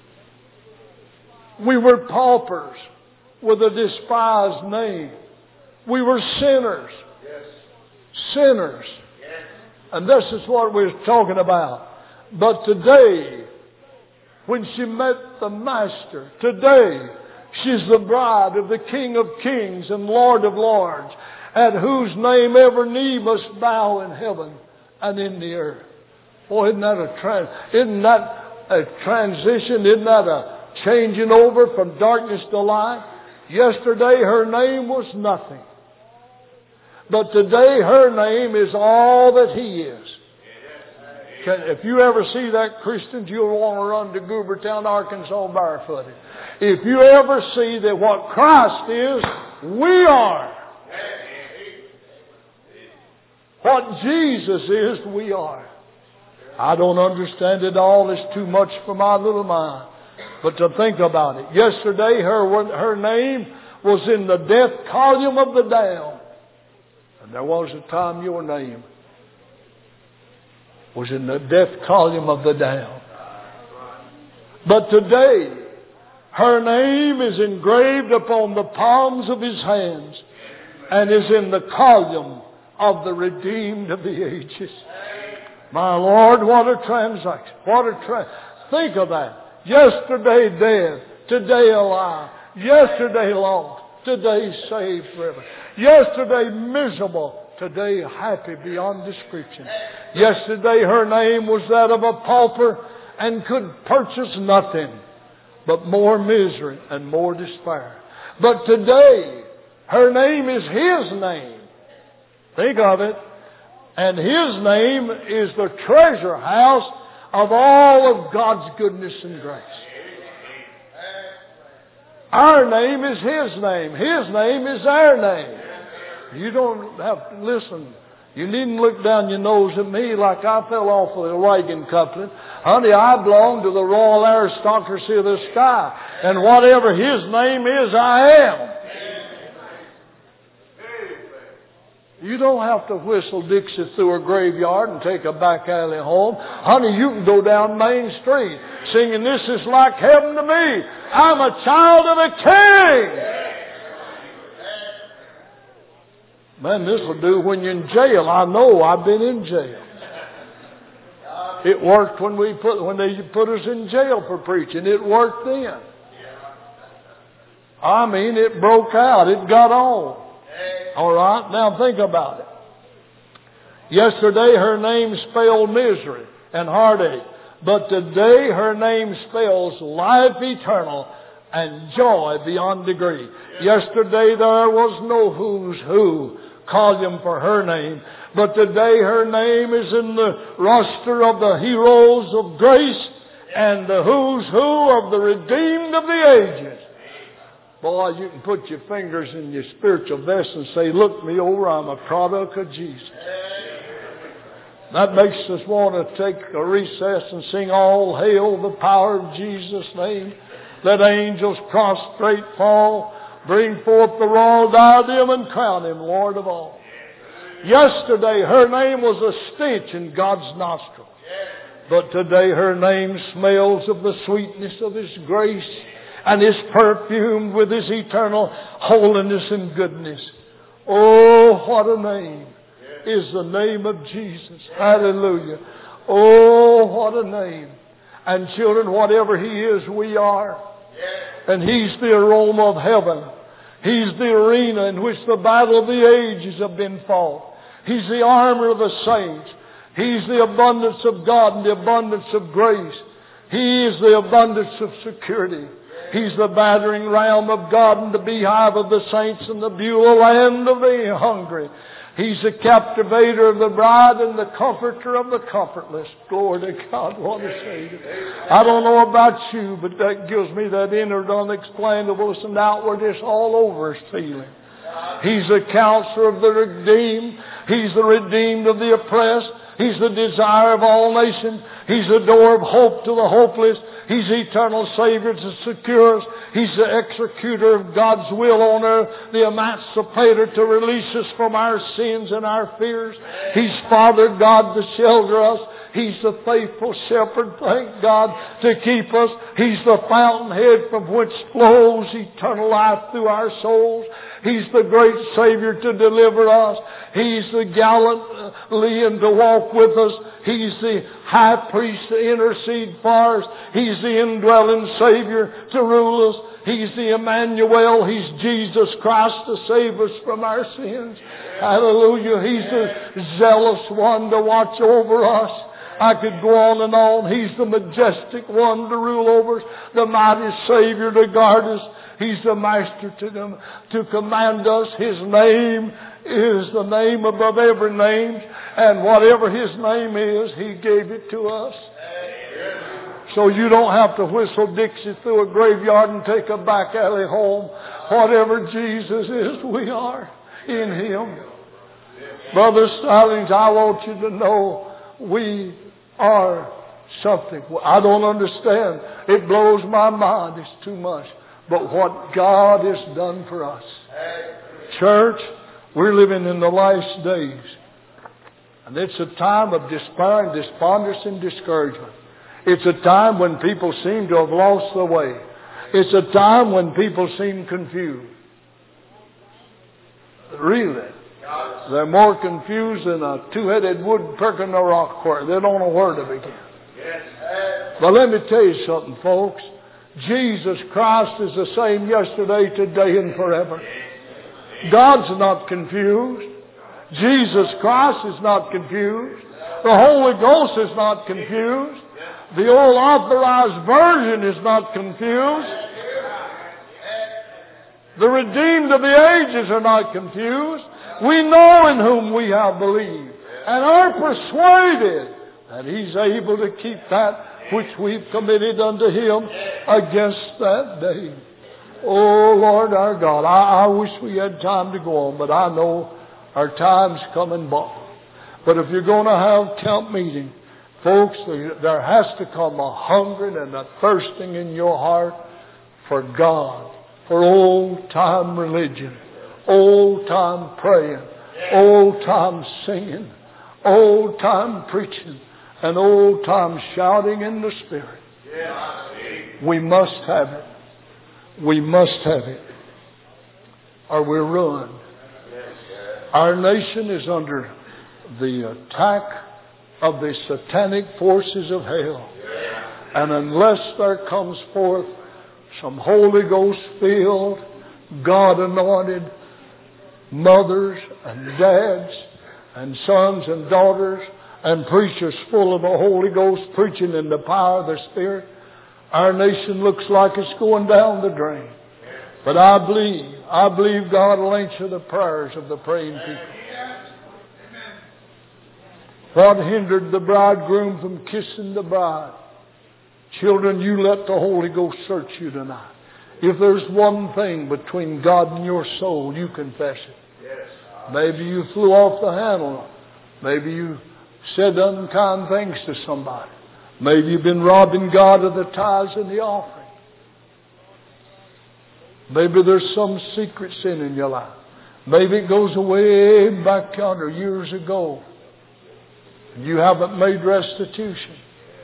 We were paupers with a despised name. We were sinners. Yes. Sinners. Yes. And this is what we're talking about. But today, when she met the Master, today, she's the bride of the King of Kings and Lord of Lords, at whose name every knee must bow in heaven and in the earth. Boy, isn't that a trans- isn't that a transition? Isn't that a changing over from darkness to light? Yesterday her name was nothing. But today her name is all that He is. Can, if you ever see that, Christians, you'll want to run to Goobertown, Arkansas barefooted. If you ever see that what Christ is, we are. What Jesus is, we are. I don't understand it all. It's too much for my little mind. But to think about it. Yesterday, her, her name was in the death column of the damned. And there was a time your name was in the death column of the damned. But today, her name is engraved upon the palms of His hands and is in the column of the redeemed of the ages. My Lord, what a transaction. What a tra- Think of that. Yesterday dead, today alive. Yesterday lost, today saved forever. Yesterday miserable, today happy beyond description. Yesterday her name was that of a pauper and could purchase nothing but more misery and more despair. But today her name is His name. Think of it. And His name is the treasure house of all of God's goodness and grace. Our name is His name. His name is our name. You don't have to listen. You needn't look down your nose at me like I fell off of the wagon couplet. Honey, I belong to the royal aristocracy of the sky. And whatever His name is, I am. You don't have to whistle Dixie through a graveyard and take a back alley home. Honey, you can go down Main Street singing, "This is like heaven to me. I'm a child of a king." Man, this will do when you're in jail. I know, I've been in jail. It worked when we put when they put us in jail for preaching. It worked then. I mean, it broke out. It got on. All right, now think about it. Yesterday her name spelled misery and heartache. But today her name spells life eternal and joy beyond degree. Yesterday there was no who's who column for her name. But today her name is in the roster of the heroes of grace and the who's who of the redeemed of the ages. Boy, you can put your fingers in your spiritual vest and say, "Look me over, I'm a product of Jesus." That makes us want to take a recess and sing, "All hail the power of Jesus' name. Let angels prostrate fall. Bring forth the royal diadem and crown Him Lord of all." Yesterday her name was a stench in God's nostril. But today her name smells of the sweetness of His grace and is perfumed with His eternal holiness and goodness. Oh, what a name is the name of Jesus. Hallelujah. Oh, what a name. And children, whatever He is, we are. And He's the aroma of heaven. He's the arena in which the battle of the ages have been fought. He's the armor of the saints. He's the abundance of God and the abundance of grace. He is the abundance of security. He's the battering ram of God and the beehive of the saints and the Beulah land of the hungry. He's the captivator of the bride and the comforter of the comfortless. Glory to God, what a Savior. I don't know about you, but that gives me that inner unexplainableness and outwardness all over His feeling. He's the counselor of the redeemed. He's the redeemed of the oppressed. He's the desire of all nations. He's the door of hope to the hopeless. He's the eternal Savior to secure us. He's the executor of God's will on earth, the emancipator to release us from our sins and our fears. He's Father God to shelter us. He's the faithful shepherd, thank God, to keep us. He's the fountainhead from which flows eternal life through our souls. He's the great Savior to deliver us. He's the gallantly and to walk with us. He's the high priest to intercede for us. He's the indwelling Savior to rule us. He's the Emmanuel. He's Jesus Christ to save us from our sins. Hallelujah. He's the zealous one to watch over us. I could go on and on. He's the majestic one to rule over us, the mighty Savior to guard us. He's the Master to, them, to command us. His name is the name above every name. And whatever His name is, He gave it to us. So you don't have to whistle Dixie through a graveyard and take a back alley home. Whatever Jesus is, we are in Him. Brother Stallings, I want you to know we are something. I don't understand. It blows my mind. It's too much. But what God has done for us. Church, we're living in the last days. And it's a time of despair and despondency and discouragement. It's a time when people seem to have lost their way. It's a time when people seem confused. Really. They're more confused than a two-headed woodpecker in a rock quarry. They don't know where to begin. But let me tell you something, folks. Jesus Christ is the same yesterday, today, and forever. God's not confused. Jesus Christ is not confused. The Holy Ghost is not confused. The old authorized version is not confused. The redeemed of the ages are not confused. We know in whom we have believed and are persuaded that He's able to keep that which we've committed unto Him against that day. Oh, Lord our God, I, I wish we had time to go on, but I know our time's coming by. But if you're going to have camp meeting, folks, there has to come a hungering and a thirsting in your heart for God, for old-time religion, old-time praying, old-time singing, old-time preaching, and old-time shouting in the Spirit. We must have it. We must have it, or we're ruined. Our nation is under the attack of the satanic forces of hell. And unless there comes forth some Holy Ghost-filled, God-anointed mothers and dads and sons and daughters and preachers full of the Holy Ghost preaching in the power of the Spirit, our nation looks like it's going down the drain. But I believe, I believe God will answer the prayers of the praying people. What hindered the bridegroom from kissing the bride? Children, you let the Holy Ghost search you tonight. If there's one thing between God and your soul, you confess it. Maybe you flew off the handle. Maybe you said unkind things to somebody. Maybe you've been robbing God of the tithes and the offering. Maybe there's some secret sin in your life. Maybe it goes way back yonder years ago. You haven't made restitution.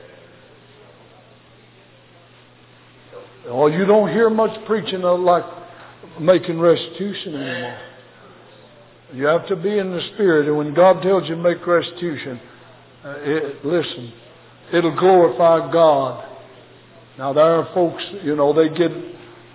Well, you don't hear much preaching of like making restitution anymore. You have to be in the Spirit, and when God tells you to make restitution, uh, it, listen, it'll glorify God. Now there are folks, you know, they get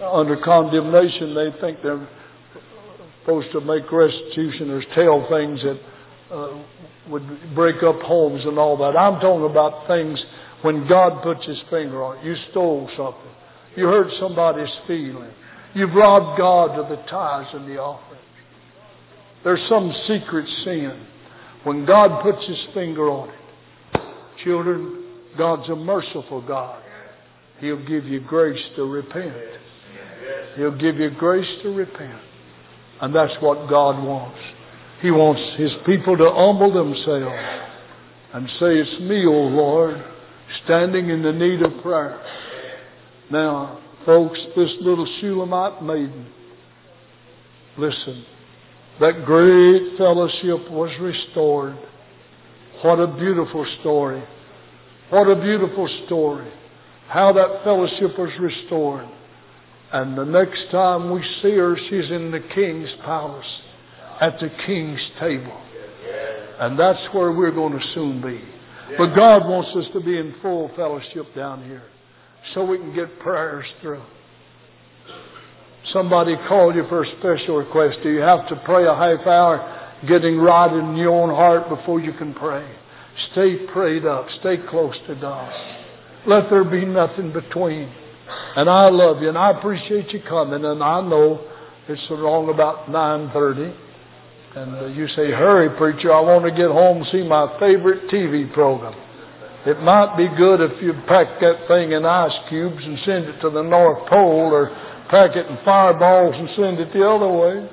under condemnation, they think they're supposed to make restitution or tell things that uh, would break up homes and all that. I'm talking about things when God puts His finger on it. You stole something. You hurt somebody's feeling. You've robbed God of the tithes and the offerings. There's some secret sin. When God puts His finger on it, children, God's a merciful God. He'll give you grace to repent. He'll give you grace to repent. And that's what God wants. He wants His people to humble themselves and say, it's me, O Lord, standing in the need of prayer. Now, folks, this little Shulamite maiden, listen, that great fellowship was restored. What a beautiful story. What a beautiful story. How that fellowship was restored. And the next time we see her, she's in the king's palace, at the king's table. And that's where we're going to soon be. But God wants us to be in full fellowship down here, so we can get prayers through. Somebody called you for a special request. Do you have to pray a half hour getting right in your own heart before you can pray? Stay prayed up. Stay close to God. Let there be nothing between. And I love you, and I appreciate you coming. And I know it's wrong about nine thirty. And uh, you say, hurry, preacher, I want to get home and see my favorite T V program. It might be good if you pack that thing in ice cubes and send it to the North Pole, or pack it in fireballs and send it the other way,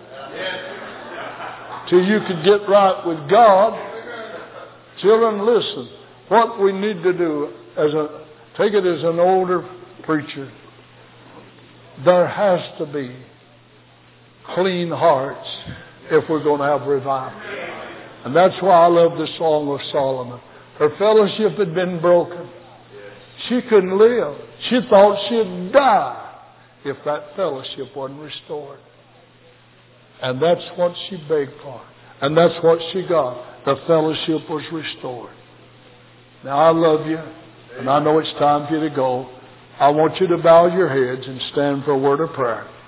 till you can get right with God. Children, listen. What we need to do, as a take it as an older preacher, there has to be clean hearts if we're going to have revival. And that's why I love the Song of Solomon. Her fellowship had been broken. She couldn't live. She thought she'd die if that fellowship wasn't restored. And that's what she begged for. And that's what she got. The fellowship was restored. Now, I love you, and I know it's time for you to go. I want you to bow your heads and stand for a word of prayer.